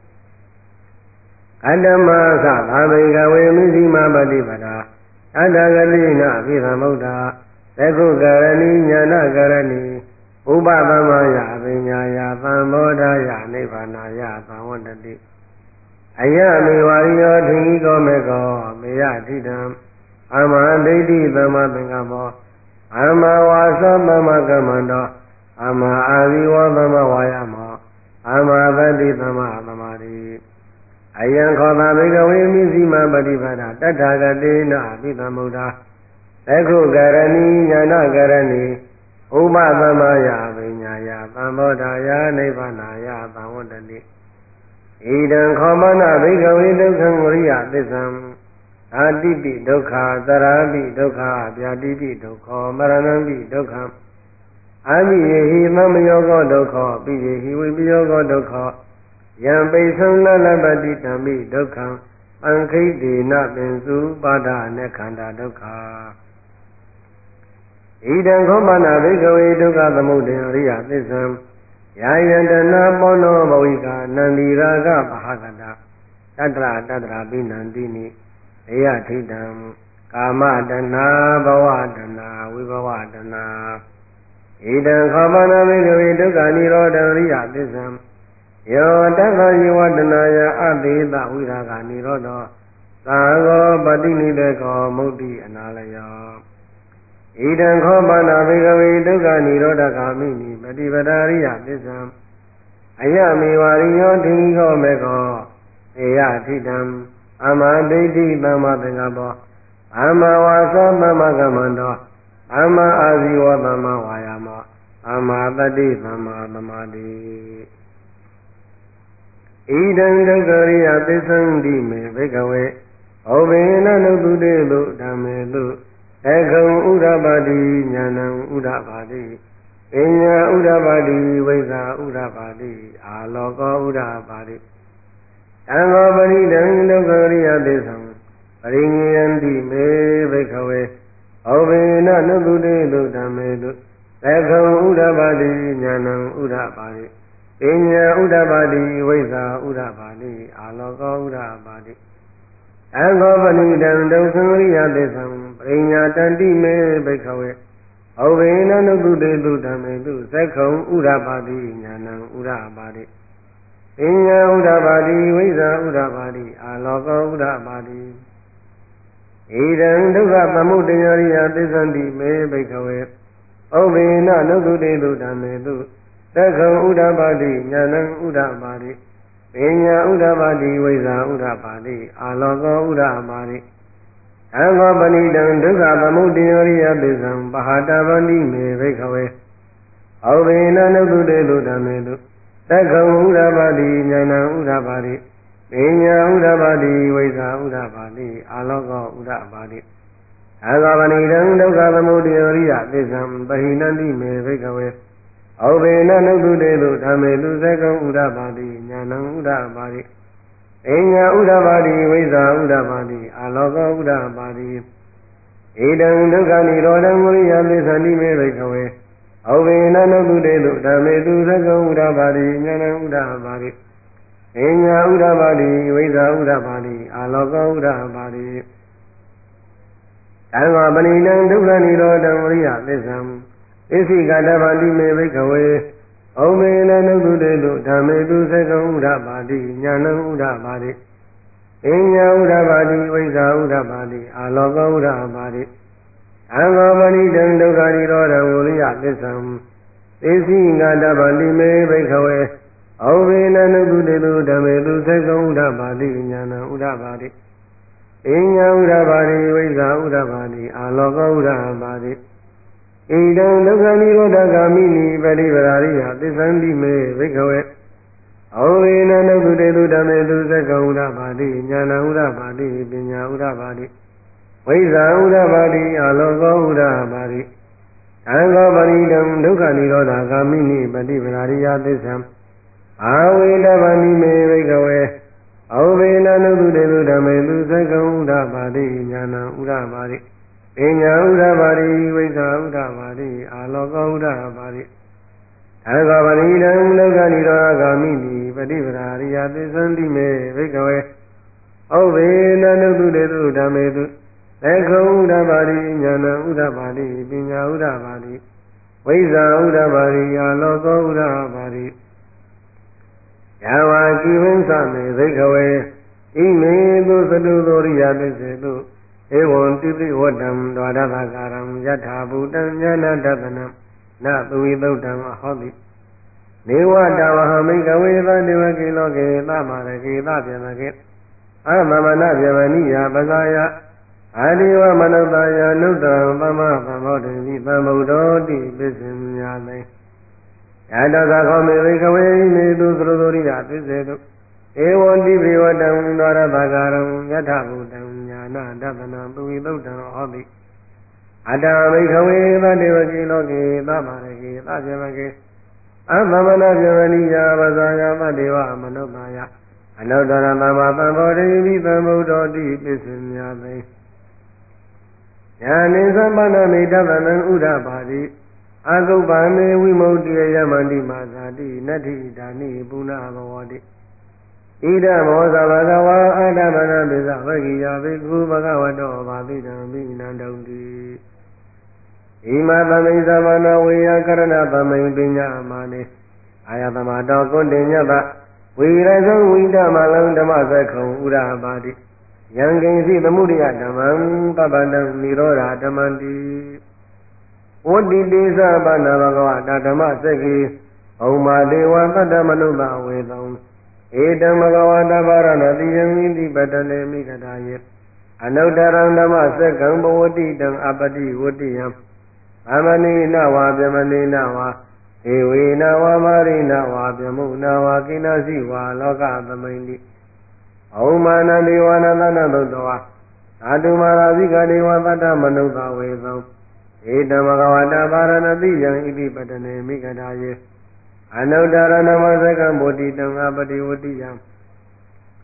အတ္တမသသာဘိကဝေမေဇိမာပတိပဒါအတ္တဂတိနာအဘိဓမ္ဗုဒ္ဓသက္ခုကရဏီညာနာကရဏီဥပသမယပညာယသံဘောဓာယနိဗ္ဗာနာယသံဝတ္တတိအယမေဝရိယောထင်ဤကောမေကောမေယတိတံအမဒိဋ္ဌိသမ္မာသင်္ကပ္ပောအမဝါသောသမ္မာကမ္မန္တောအမအာဇီဝသမ္မာဝါယမောအမသတိသမ္မာသမာဓိအယံခောတာဘေကဝေမိစီမပฏิပဒါတထာဂတိနာအဘိဓမ္မုဒ္ဓသက္ခုကရဏီညာနာကရဏီဥပသမယပညာယသံဘောဓာယနိဗ္ဗာနာယသံဝတ္တတိဣဒံခောမနာဘိကဝေဒုက္ခံဝရိယသစ္ဆံအာတိပိဒုက္ခသရာပိဒုက္ခဗျာတိပိဒုက္ခမရဏံပိဒုက္ခအာမိယေဟိသမယောကောဒုက္ခပိယေဟိဝိပယောကောဒုက္ခယံပိသံနလပတိတံမိဒုက္ခံပံခိတေနပင်စုပါဒအခန္ဓာဒုက္ခဣဒံခောမနာဘိကဝေဒုက္ခသမုဒယအရိယသစ္ဆံယာယန္တနာပောနောဘဝိကာနန္ဒီရာဂပဟကတတတ္တရာပိနန္တိနိေယထိတံကာမတဏဘဝတဏဝိဘဝတဏဣဒံခောမနာဘိကဝေဒုက္ခនិရောဓအရိယသစ္ဆံယောတတ္တယေဝတနာယအသေသဝိရာဂនិရောဓသာဂောပတိနိဒေကောမုဒ္တိအနာလယောဣဒံခောပါဏဘေကဝေဒုက္ခនិရောဓဂာမိနိပฏิပဒါရိယသစ္ဆံအယမေဝရိယောထိခောမေခောေယထိတံအမဒိဋ္ဌိသမ္မာသင်္ကပ္ပောအမဝါသောသမ္မာကမ္မန္တောအမအာဇီဝသမ္မာဝါယာမောအမတတိသမ္မာသမာဓိဣဒံဒုက္ခရိယသစ္ဆံတိမေဘေကဝေဩဘေနနုတုတေတုဓမ္မေတုသက္ခုံဥဒ္ဓပါတိဉာဏံဥဒ္ဓပါတိပညာဥဒ္ဓပါတိဝိဇ္ဇာဥဒ္ဓပါတိအာလောကောဥဒ္ဓပါတိဣတံဃောပရိဒံဒုက္ခရိယသစ္ဆံပရိညယန္တိမေဘိက္ခဝေဩဝေနနုတုတေတုဓမ္မေတုသက္ခံဥဒ္ဓပါတိဉာဏံဥဒ္ဓပါတိပညာဥဒ္ဓပါတိဝိဇ္ဇာဥဒ္ဓပါတိအာလောကောဥဒ္ဓပါတိအခောပရိဒံဒုက္ခရိယသစ္ဆံပရိညာတန္တိမေဘိက္ခဝေဩဝေနနုတုတေတုဓမ္မေတုသက္ခံဥဒ္ဓပါတိဉာဏံဥဒ္ဓပါတိပညာဥဒ္ဓပါတိဝိဇ္ဇာဥဒ္ဓပါတိအာလောကောဥဒ္ဓပါတိဣဒံဒုက္ခသမုဒယရိယသစ္ဆန္တိမေဘိက္ခဝေဩဝေနနုတုတေတုဓမ္မေတုသက္ခံဥဒ္ဓပါတိဉာဏံဥဒ္ဓပါတိပညာဥဒ္ဓပါတိဝိဇ္ဇာဥဒ္ဓပါတိအာလောကောဥဒ္ဓပါတိအခောပဏိတံဒုက္ခသမုဒယရိယသစ္ဆံပဟာတဗန္တိမေဘိက္ခဝေဩဝေနနုတုတေတုဓမ္မေတုသက္ခံဥဒ္ဓပါတိဉာဏံဥဒ္ဓပါတိပညာဥဒ္ဓပါတိဝိဇ္ဇာဥဒ္ဓပါတိအာလောကောဥဒ္ဓပါတိအခောပဏိတံဒုက္ခသမုဒယရိယသစ္ဆံပဟိနန္တိမေဘိက္ခဝေဩဝေနနုတုတေတုဓမ္မေတုသက္ခံဥဒ္ဓပါတိဉာဏံဥဒ္ဓပါတိပညာဥဒ္ဓပါတိဝိဇ္ဇာဥဒ္ဓပါတိအာလောကောဥဒ္ဓပါတိဣဒံဒုက္ခនិရောဓံဝိရိယသစ္ဆန္တိမေဘိက္ခဝေဩဝေနနုတုတေတုဓမ္မေတုသက္ခံဥဒ္ဓပါတိဉာဏံဥဒ္ဓပါတိပညာဥဒ္ဓပါတိဝိဇ္ဇာဥဒ္ဓပါတိအာလောကောဥဒ္ဓပါတိသံဃာပဏိတံဒုက္ခនិရောဓံဝိရိယသစ္ဆံဣသိကတဗန္တိမေဘိက္ခဝေဩဝေနနုတုတေတုဓမ္မေတုသက္ခံဥဒ္ဓပါတိဉာဏံဥဒ္ဓပါတိပညာဥဒ္ဓပါတိဝိဇ္ဇာဥဒ္ဓပါတိအာလောကောဥဒ္ဓပါတိအခောပဏိတံဒုက္ခនិရောဓံဝိရိယသစ္ဆံဣသိကတဗန္တိမေဘိက္ခဝေဩဝေနနုတုတေတုဓမ္မေတုသက္ခံဥဒ္ဓပါတိဉာဏံဥဒ္ဓပါတိပညာဥဒ္ဓပါတိဝိဇ္ဇာဥဒ္ဓပါတိအာလောကောဥဒ္ဓပါတိဣဒံဒုက္ခនិရောဓဂာမိနိပရိပရာရိယသစ္ဆန္တိမေဘိက္ခဝေဩဝေနနုတုတေတုဓမ္မေတုသက္ခံဥဒ္ဓပါတိဉာဏံဥဒ္ဓပါတိပညာဥဒ္ဓပါတိဝိဇ္ဇာဥဒ္ဓပါတိအာလောကောဥဒ္ဓပါတိသံဃောပရိဒံဒုက္ခនិရောဓဂာမိနိပရိပရာရိယသစ္ဆံအာဝေတဗန္တိမေဘိက္ခဝေဩဝေနနုတုတေတုဓမ္မေတုသက္ခံဥဒ္ဓပါတိဉာဏံဥဒ္ဓပါတိပညာဥဒ္ဓပါတိဝိဇ္ဇာဥဒ္ဓပါတိအာလောကောဥဒ္ဓပါတိသံဃာပရိဒံဒုက္ခនិရောဓဂာမိနိပฏิပဒါရိယသစ္ဆန္တိမေဘိက္ခဝေဩဝေနနုတုတေတုဓမ္မေတုသက္ခံဥဒ္ဓပါတိဉာဏံဥဒ္ဓပါတိပညာဥဒ္ဓပါတိဝိဇ္ဇာဥဒ္ဓပါတိအာလောကောဥဒ္ဓပါတိယဝါကိဝိသမေဘိက္ခဝေဣမေတုသတုသောရိယသစ္စေတုဧဝံတိပိဝတ္တံဒွါရသကာရံယထာဘူတံဉာဏတတနံနသုဝိသုဒ္ဓံအဟောတိနေဝတဝဟမိကဝေသတေဝကေလောကေသမရကေသဗျမကေအမမနဗျမနိယပဇာယအာဒီဝမနုဿာယနုတ္တံသမ္မာသမ္ဗောဓိသမ္ဗုဒ္ဓောတိပစ္စညာမေယတသခောမေဘိကဝေနေတုသရသောရိယသစ္စေတုဧဝံတိပိဝတံဒွါရသကာရံယထဘူတံညာနာတပနံပုဝိသုဒ္ဓံဟောတိအတ္တဘိကဝေသတေဝကေလောကေသမရကေသဗျမကေအမမနဗျမနိယပဇာယမတေဝမနုဿာယအနုတ္တရသမ္မာသမ္ဗောဓိသမ္ဗုဒ္ဓောတိပစ္စညာမေညာနိသမ္ပန္နမေတဗနံဥဒ္ဓပါတိအာဂုပ္ပမေဝိမု ക്തിယမန္တိမာဇာတိနတ္ထိဒါနိပုဏ္ဏဘဝတိဣဒမောသဗဂဝါအာတမနပိသဗကိယဘိက္ခုဘဂဝတောဘာပိတံဘိနန္တုံတိဣမသမိသမ္မနဝေယကရဏသမိန်ပညာမာနေအာယသမတောကုဏ္ဍညတဝိရဇံဝိဓမလံဓမ္မသက္ခုံဥရပါတိယံကိဉ္စီသမုဒိယဓမ္မံပပန္တံនិရောဓဓမ္မန္တိဝတ္တိတေသဗ္ဗနာဘဂဝတာဓမ္မစက္ခိဩမာဒေဝသတ္တမနုဿဝေသံဧတံဘဂဝတာဗာရဏတိယံဣတိပတနေမိဂဒာယေအနုတ္တရံဓမ္မစက္ကံဘဝတိတံအပတိဝတ္တိယံသမဏိနဝါပြမဏိနဝါဧဝေနဝါမာရိနဝါပြမုနဝါကိနစီဝါလောကသမိန်တိဩမာနဒေဝနာသနသုတ္တဝါသာတုမာရာဇိကဒေဝသတ္တမနုဿဝေသံဧတံဘဂဝတာဗာရဏတိယံဣတိပတနေမိဂဒာယေအနုတ္တရဏမသကံဗုဒ္ဓိတံအပတိဝတ္တိယံ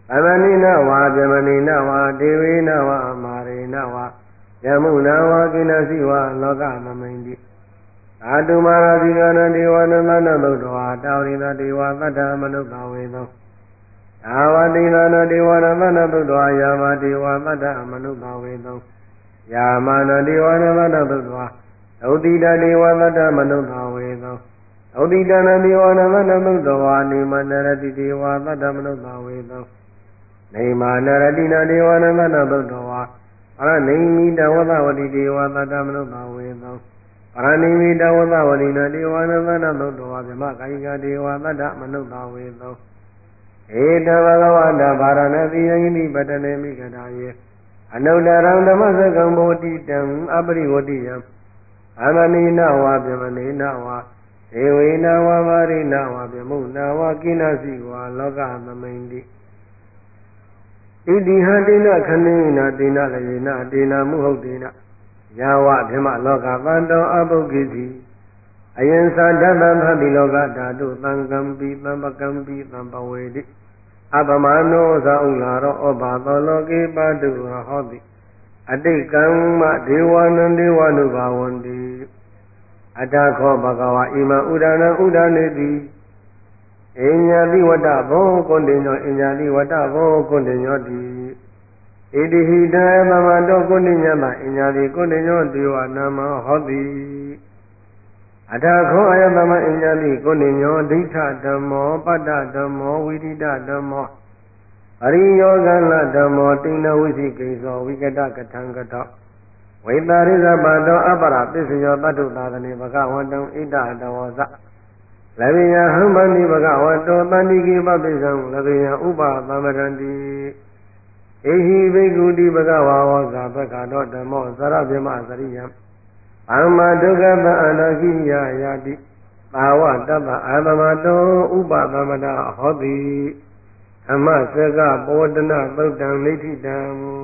သမဏိနဝါပြမဏိနဝါဒေဝေနဝါမာရေနဝါယမုနာဝါကိနစီဝါလောကသမိန်တိသာတုမာရာဇိကနဒေဝနမနသုတ္တဝါတာဝရိသဒေဝသတ္တမနုဿဝေသောသာဝတိသနဒေဝနမနသုတ္တဝါယာမဒေဝသတ္တမနုဿဝေသောယာမနဒေဝနမနသုတ္တဝါသုတိတဒေဝသတ္တမနုဿဝေသောသုတိတနဒေဝနမနသုတ္တဝါနိမနရတိဒေဝသတ္တမနုဿဝေသောနေမာနရတိနာဒေဝနမနသုတ္တဝါပရဏိမိတဝသဝတိဒေဝသတ္တမနုဿဝေသောပရဏိမိတဝသဝတိနာဒေဝနမနသုတ္တဝါဗမကာယိကဒေဝသတ္တမနုဿဝေသောဧတဘဂဝတဗာရဏသီယိတိပတနေမိဂဒါယေအနုတ္တရံဓမ္မစကံဘောတိတံအပရိဝတိယံအမနိနဝါပြမနိနဝါဒေဝေနဝါမာရိနဝါပြမုနာဝါကိနစီဝါလောကသမိန်တိဣတိဟတေနခဏိနာတေနလယေနတေနမုဟုတ်တေနယာဝဗြဟ္မလောကသန္တောအပုဂ္ဂိတိအယံသာဓမ္မသတိလောကဓာတုသံဃံပိသံပကံပိသံပဝေတိအပမနောဇာဥလာရောဩဘာသောလောကေပတုဟောတိအတိတ်ကံမဒေဝနံဒေဝနုဘာဝန္တိအတ္တခောဘဂဝါဣမဥဒနာဥဒနေတိအညာတိဝတ္တဘောကွန်တေညောအညာတိဝတ္တဘောကွန်တေညောတိဣတိဟိတသမတောကွန်တေညမအညာတိကွန်တေညောဒေဝနာမဟောတိအတ္တခောအယသမအညာတိကွန်တေညောဒိဋ္ဌဓမ္မောပတ္တဓမ္မောဝိရိဒဓမ္မောအရိယောဂလဓမ္မောတိဏဝိသိကိသောဝိကတကထံကတောဝိတာရိဇပါတောအပရပစ္စယောတတ္ထုသာသနေဘဂဝတံဣဒတဝဇလဗေယဟံမန္တိဘဂဝတောတန္တိကိပပိသံလဗေယဥပသမ္မရန္တိဧဟိဘိက္ခုတိဘဂဝါဝဇာဘဂတောဓမ္မောသရဗြဟ္မသရိယံအမဒုက္ခပအနာခိယယာတိသာဝတပ္ပအာသမတောဥပသမ္မတာဟောတိဓမ္မစကပောဒနာသုတ်တံနိဋ္ဌိတံ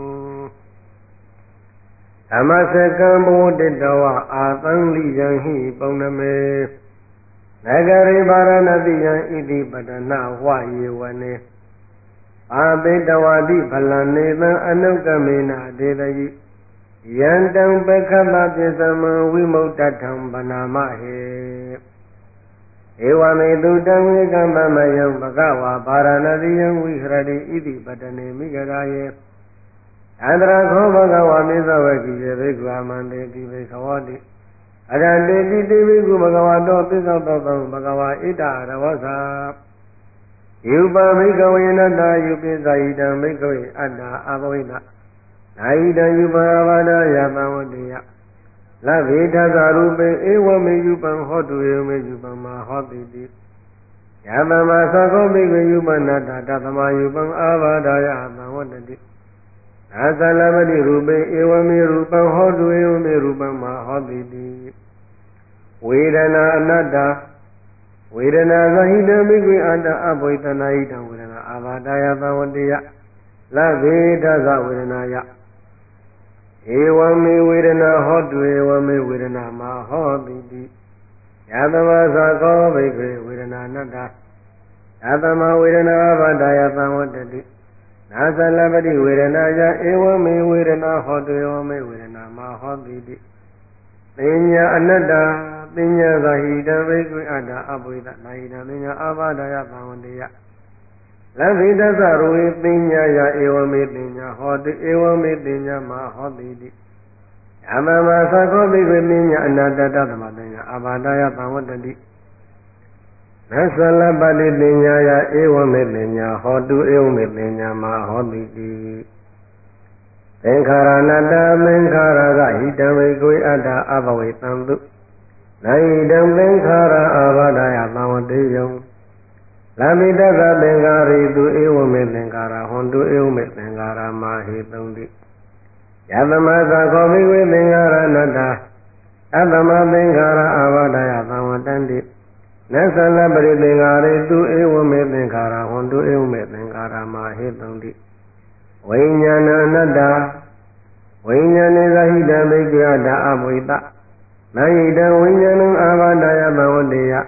ဓမ္မစကံဘောတိတဝအာသံလိယံဟိပုံနမေနဂရိပါရဏတိယံဣတိပတနာဝယေဝနေအာသေတဝတိဖလနေသံအနုကမေနဒေတယိယံတံပခပပိသမံဝိမုတ္တထံဗနာမဟေဧဝမေတုတံဝေကမမယံဘဂဝါဗာရဏတိယံဝိဟရတိဣတိပတနေမိဂရာယေအန္တရာခောဘဂဝါမေသဝကိယေဘိက္ခဝမန္တေတိဘိက္ခဝတိအရတေတိတိဘိက္ခုဘဂဝါတောပိသောတောသံဘဂဝါဣတရဝဇာယူပဘိက္ခဝေနတယူပိသယိတံဘိက္ခဝေအတ္တအဘဝိနနာယိတံယူပဘာဒယသံဝတိယလဗေထသရူပေဧဝမေယူပံဟောတုဧမေယူပံမဟောတိတိယသမသကောဘိက္ခဝေယူပနတ္တတသမယူပံအာဘာဒယသံဝတတိအသလမတိရူပေဧဝမေရူပံဟောတုဧဝမေရူပံမဟောတိတိဝေဒနာအနတ္တဝေဒနာသဟိတံဘိက္ခဝေအတ္တအဘဝိတနာဟိတံဝေဒနာအာဘာဒယသံဝတိယလဗေထသဝေဒနာယဧဝမေဝေဒနာဟောတုဧဝမေဝေဒနာမဟောတိတိယသမသကောဘိက္ခဝေဝေဒနာနတ္တယသမဝေဒနာအာဘာဒယသံဝတတိနာသလပတိဝေဒနာယဧဝမေဝေဒနာဟောတုဧဝမေဝေဒနာမဟောတိတိပညာအနတ္တပညာသဟိတံဘိက္ခဝေအတ္တအဘဝိတနာဟိတံပညာအာဘာဒယသံဝတိယလဗ္ဗိတသရဝေပညာယဧဝမေပညာဟောတုဧဝမေပညာမဟောတိတိယမမသကောဘိက္ခဝေပညာအနတ္တတသမပညာအာဘာဒယသံဝတတိနသလပတိပညာယဧဝမေပညာဟောတုဧဝမေပညာမဟောတိတိသင်္ခါရအနတ္တသင်္ခါရကဟိတံဘိက္ခဝေအတ္တအဘဝေတံတုနာဟိတံသင်္ခါရအာဘာဒယသံဝတေယံလဗ္ဗိတသသင်္ခါရိတုဧဝမေသင်္ခါရဟွန်တုဧဝမေသင်္ခါရမဟိတုံတိယသမသခောဘိက္ခဝေသင်္ခါရအနတ္တအတ္တမသင်္ခါရအာဘာဒယသံဝတန္တိနသလပရိသင်္ခါရိတုဧဝမေသင်္ခါရဟွန်တုဧဝမေသင်္ခါရမဟိတုံတိဝိညာဏအနတ္တဝိညာဏေသဟိတံဘိက္ခဝေအတ္တအဘဝိတနာယိတံဝိညာဏံအာဘာဒယသံဝတေယ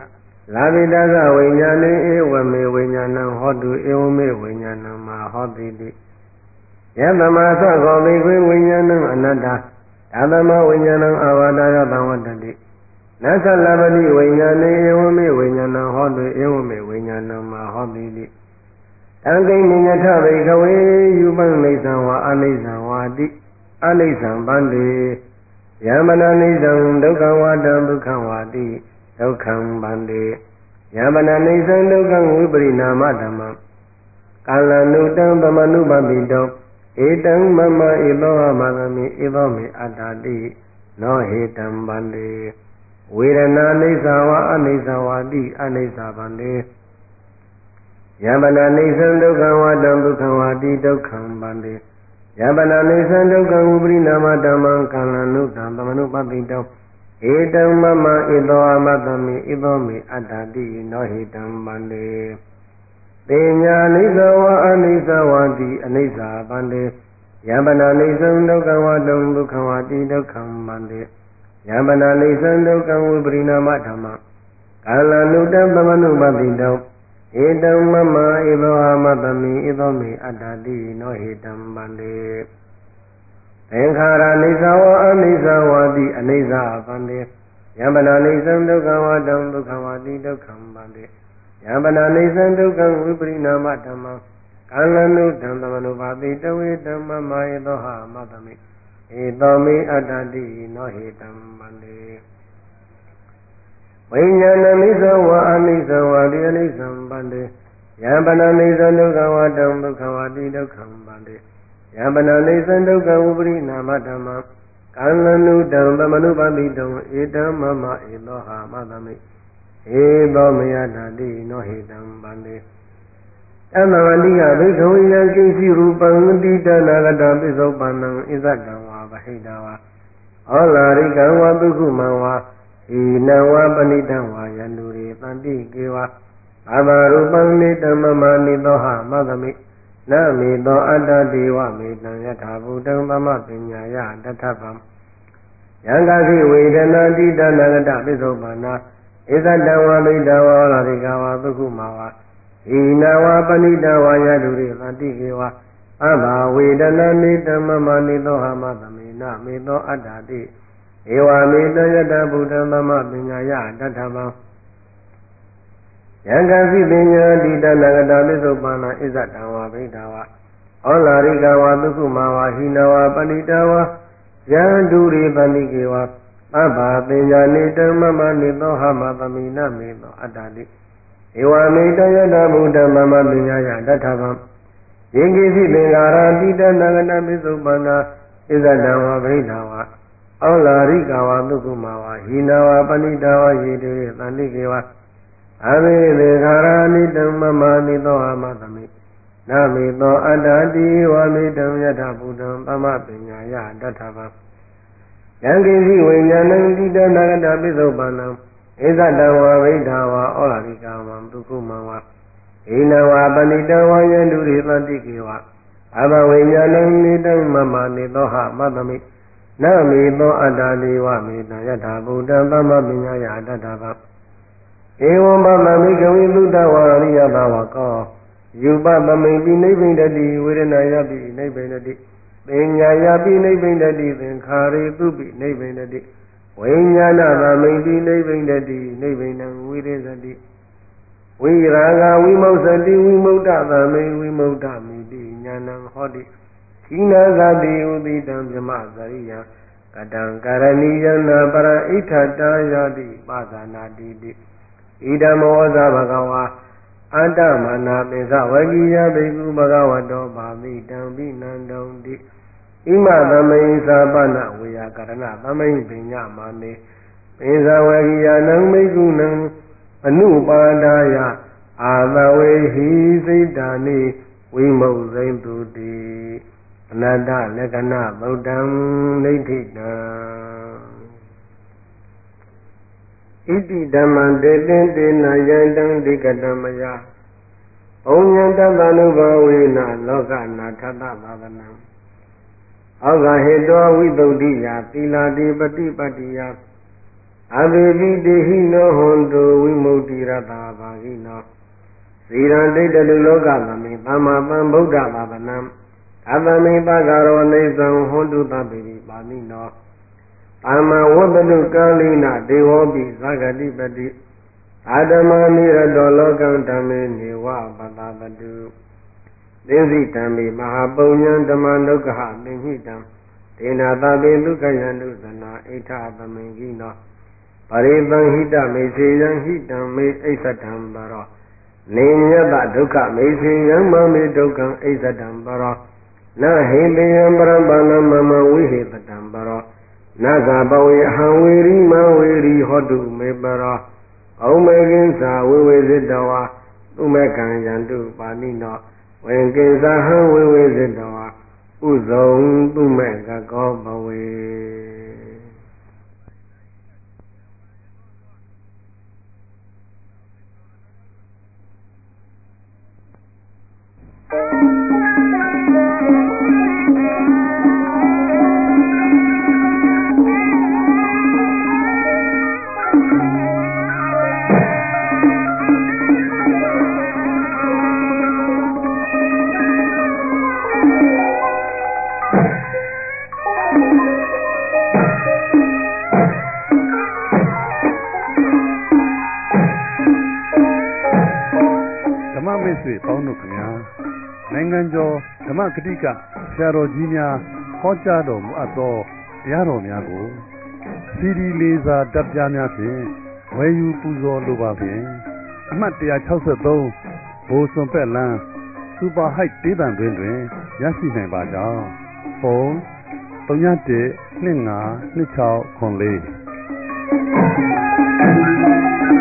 လာဘိတကဝိညာဏေဧဝမေဝိညာဏံဟောတုဧဝမေဝိညာဏံမဟောတိတိယသမသကောဘိကွေဝိညာဏံအနတ္တသာသမဝိညာဏံအာဝါဒယသံဝတ္တိနသလပတိဝိညာဏေဧဝမေဝိညာဏံဟောတုဧဝမေဝိညာဏံမဟောတိတိတံကိဉ္ညထဘိကဝေယူပံနိသံဝါအနိသံဝါတိအနိသံဗန္တိယမနာနိသံဒုက္ခဝါတံဒုက္ခဝါတိဒုက္ခံဗန္တိယမနာနိသံဒုက္ခဝိပရိနာမဓမ္မကာလနုတံသမနုပတိတောဧတံမမဧသောမသမိဧသောမေအတ္တတိနောဟေတံဗန္တိဝေဒနာနိစ္စဝါအနိစ္စဝါတိအနိစ္စဗန္တိယမနာနိသံဒုက္ခဝါတံဒုက္ခဝါတိဒုက္ခံဗန္တိယမနာနိသံဒုက္ခဝိပရိနာမဓမ္မကာလနုတံသမနုပတိတောဧတံမမဧသောအမသမိဧသောမေအတ္တတိနောဟိတံဗန္တိတေညာနိစ္စဝါအနိစ္စဝါတိအနိစ္စဗန္တိယမနာနိသံဒုက္ခဝါတံဒုက္ခဝါတိဒုက္ခံဗန္တိယမနာနိသံဒုက္ခဝိပရိနာမဓမ္မကာလနုတံသမနုပတိတောဧတံမမဧသောအမသမိဧသောမေအတ္တတိနောဟိတံဗန္တိသင်္ခါရနိစ္စဝါအနိစ္စဝါတိအနိစ္စဗန္တိယမနာနိသံဒုက္ခဝါတံဒုက္ခဝါတိဒုက္ခံဗန္တိယမနာနိသံဒုက္ခဝိပရိနာမဓမ္မကာလနုတံသမနုပါတိတဝေတံမမဧသောဟမသမိဧသောမေအတ္တတိနောဟိတံဗန္တိဝိညာဏနိစ္စဝါအနိစ္စဝါတိအနိစ္စဗန္တိယမနာနိသံဒုက္ခဝါတံဒုက္ခဝါတိဒုက္ခံဗန္တိယမနာနိသံဒုက္ခဝိပရိနာမဓမ္မကာလနုတံသမနုပါတိတံဧတံမမဧသောဟမသမိဧသောမေအတ္တတိနောဟိတံဗန္တိတမဝတိကဘိက္ခဝေယံကိဉ္စီရူပံတိတနာဂတပိသောပန္နံဣဇတံဝါဗဟိတဝါဩလာရိကံဝါပုခုမံဝါဣနံဝါပဏိတံဝါယန္တုရေတန္တိကေဝါအဘာရူပံနိတမမနိသောဟမသမိနမေသောအတ္တဒေဝမေတံယထာဘုဒ္ဓံသမပညာယတထဗံယံကခိဝေဒနာတိတနာဂတပိသောပန္နာဣဇတံဝါဗိတဝါဩလာရိကဝါပုခုမံဝါဣနဝါပဏိတဝါယတုရေသတိကေဝအဘဝေဒနာနိတမမနိသောဟမသမေနမေသောအတ္တတိဧဝမေတယတဗုဒ္ဓံသမပညာယတထဗံယံကသိပညာတိတနာဂတပိသုပန္နဣဇတံဝါဗိဓာဝဩလာရိကဝါသုခုမဝါဟိနဝါပဏိတဝါယံတုရေသတိကေဝအဘပညာနိတမမနိသောဟမသမေနမေသောအတ္တတိဧဝမေတယတဗုဒ္ဓမမပညာယတထဗံယေကိသိသင်္ကာရတိတနာဂတပိသုပန္နာဣဇတံဝါဗိဓာဝဩလာရိကဝါသုခုမဝါဟိနဝါပဏိတဝါယေတုရေသန္တိကေဝအဘိသင်္ခါရနိတမမနိသောအမသမိနမေသောအတ္တတိဝါမေတံယထဗုဒ္ဓံသမပညာယတထဗံယံကိသိဝိညာဏံတိတနာဂတပိသုပန္နံဣဇတံဝါဗိဓာဝါဩလာရိကဝံသုခုမံဝါဣနဝါပဏိတဝါယန္တုရေသန္တိကေဝအဘဝိညာဏံနိတံမမနိသောဟမသမိနမေသောအတ္တတိဝမေတံယထာဗုဒ္ဓံသမပညာယတထဗံဧဝံပမမိကဝိသုတဝါရိယသဝကောယူပသမိပိနိဗ္ဗိန္ဒတိဝေဒနာယပိနိဗ္ဗိန္ဒတိပညာယပိနိဗ္ဗိန္ဒတိသင်္ခါရေသူပိနိဗ္ဗိန္ဒတိဝိညာဏသမိပိနိဗ္ဗိန္ဒတိနိဗ္ဗိန္ဒံဝိရိသတိဝိရာဂဝိမု ဿတိဝိမု ဒသမိဝိမု ဒမိတိညာဏံဟောတိသီနာသတိဥပိတံဗြမဇရိယကတံကရဏီယနာပရဣဋ္ဌတာယတိပါဇာနာတိတိဣဒမောဇဘဂဝါအတ္တမနာပိသဝကိယဘိက္ခုဘဂဝတောပါမိတံပိနန္တုံတိဣမသမိန်သာပနဝေယကရဏသမိန်ပညာမာနေပိဇဝကိယနံဘိက္ခုနံအနုပါဒာယအာသဝေဟိစိတ္တာနိဝိမုဇိတုတိအနတ္တလက္ခဏဗုဒ္ဓံနိဋ္ဌိတံဣတိဓမ္မံတေတင်တေနယံတံဒိကတမယဘုံညံတတနုဘဝေနလောကနာထသသာသနံဩဃဟေတောဝိသုဒ္ဓိယသီလာတိပฏิပတ္တိယအဘိပိတိဟိနောဟွန်တုဝိမု ക്തി ရတဘာဂိနောသီရံဒိဋ္ဌတုလောကသမိသမ္မာသမ္ဗုဒ္ဓသာသနံအတ္တမိပဂရောနေသံဟွန်တုသဗ္ဗေတိပါမိနောသမ္မာဝတ္တုကာလိနဒေဝောပိသဂတိပတိအာဓမ္မနိရတောလောကံဓမ္မေနေဝပတပတုသင်္စိတံမိမဟာပုညံဓမ္မနုက္ခဟသင်္ဟိတံဒေနာသဗေဒုက္ခယံတုသနာဣဋ္ဌသမိန်ကိနောပရိသံဟိတမေစေယံဟိတံမေအိသတံပရောနေညတဒုက္ခမေစေယံမမေဒုက္ခံအိသတံပရောနဟိတယံပရံပါဏမမဝိဟိတတံပရောနဂဘဝေအဟံဝေရိမဝေရိဟောတုမေပရောဩမေကိဉ္စာဝိဝေဇိတဝါသုမေကံယန္တုပါဏိနောဝေကိဉ္စာဟံဝိဝေဇိတဝါဥဇုံသုမေကကောဘဝေမိတ်ဆွေပေါင်းတို့ခင်ဗျာနိုင်ငံကျော်ဓမ္မဂတိကဆရာတော်ကြီးများဟောကြားတော်မူအပ်သောတရားတော်များကိုစီဒီလေးစာတပ်ပြားများဖြင့်ဝယ်ယူပူဇော်လိုပါဖြင့်အမှတ်163ဘိုးစွန်ပက်လန်းစူပါဟိုက်ဒေးတန်တွင်ရရှိနိုင်ပါကြောင်းဖုန်း317252604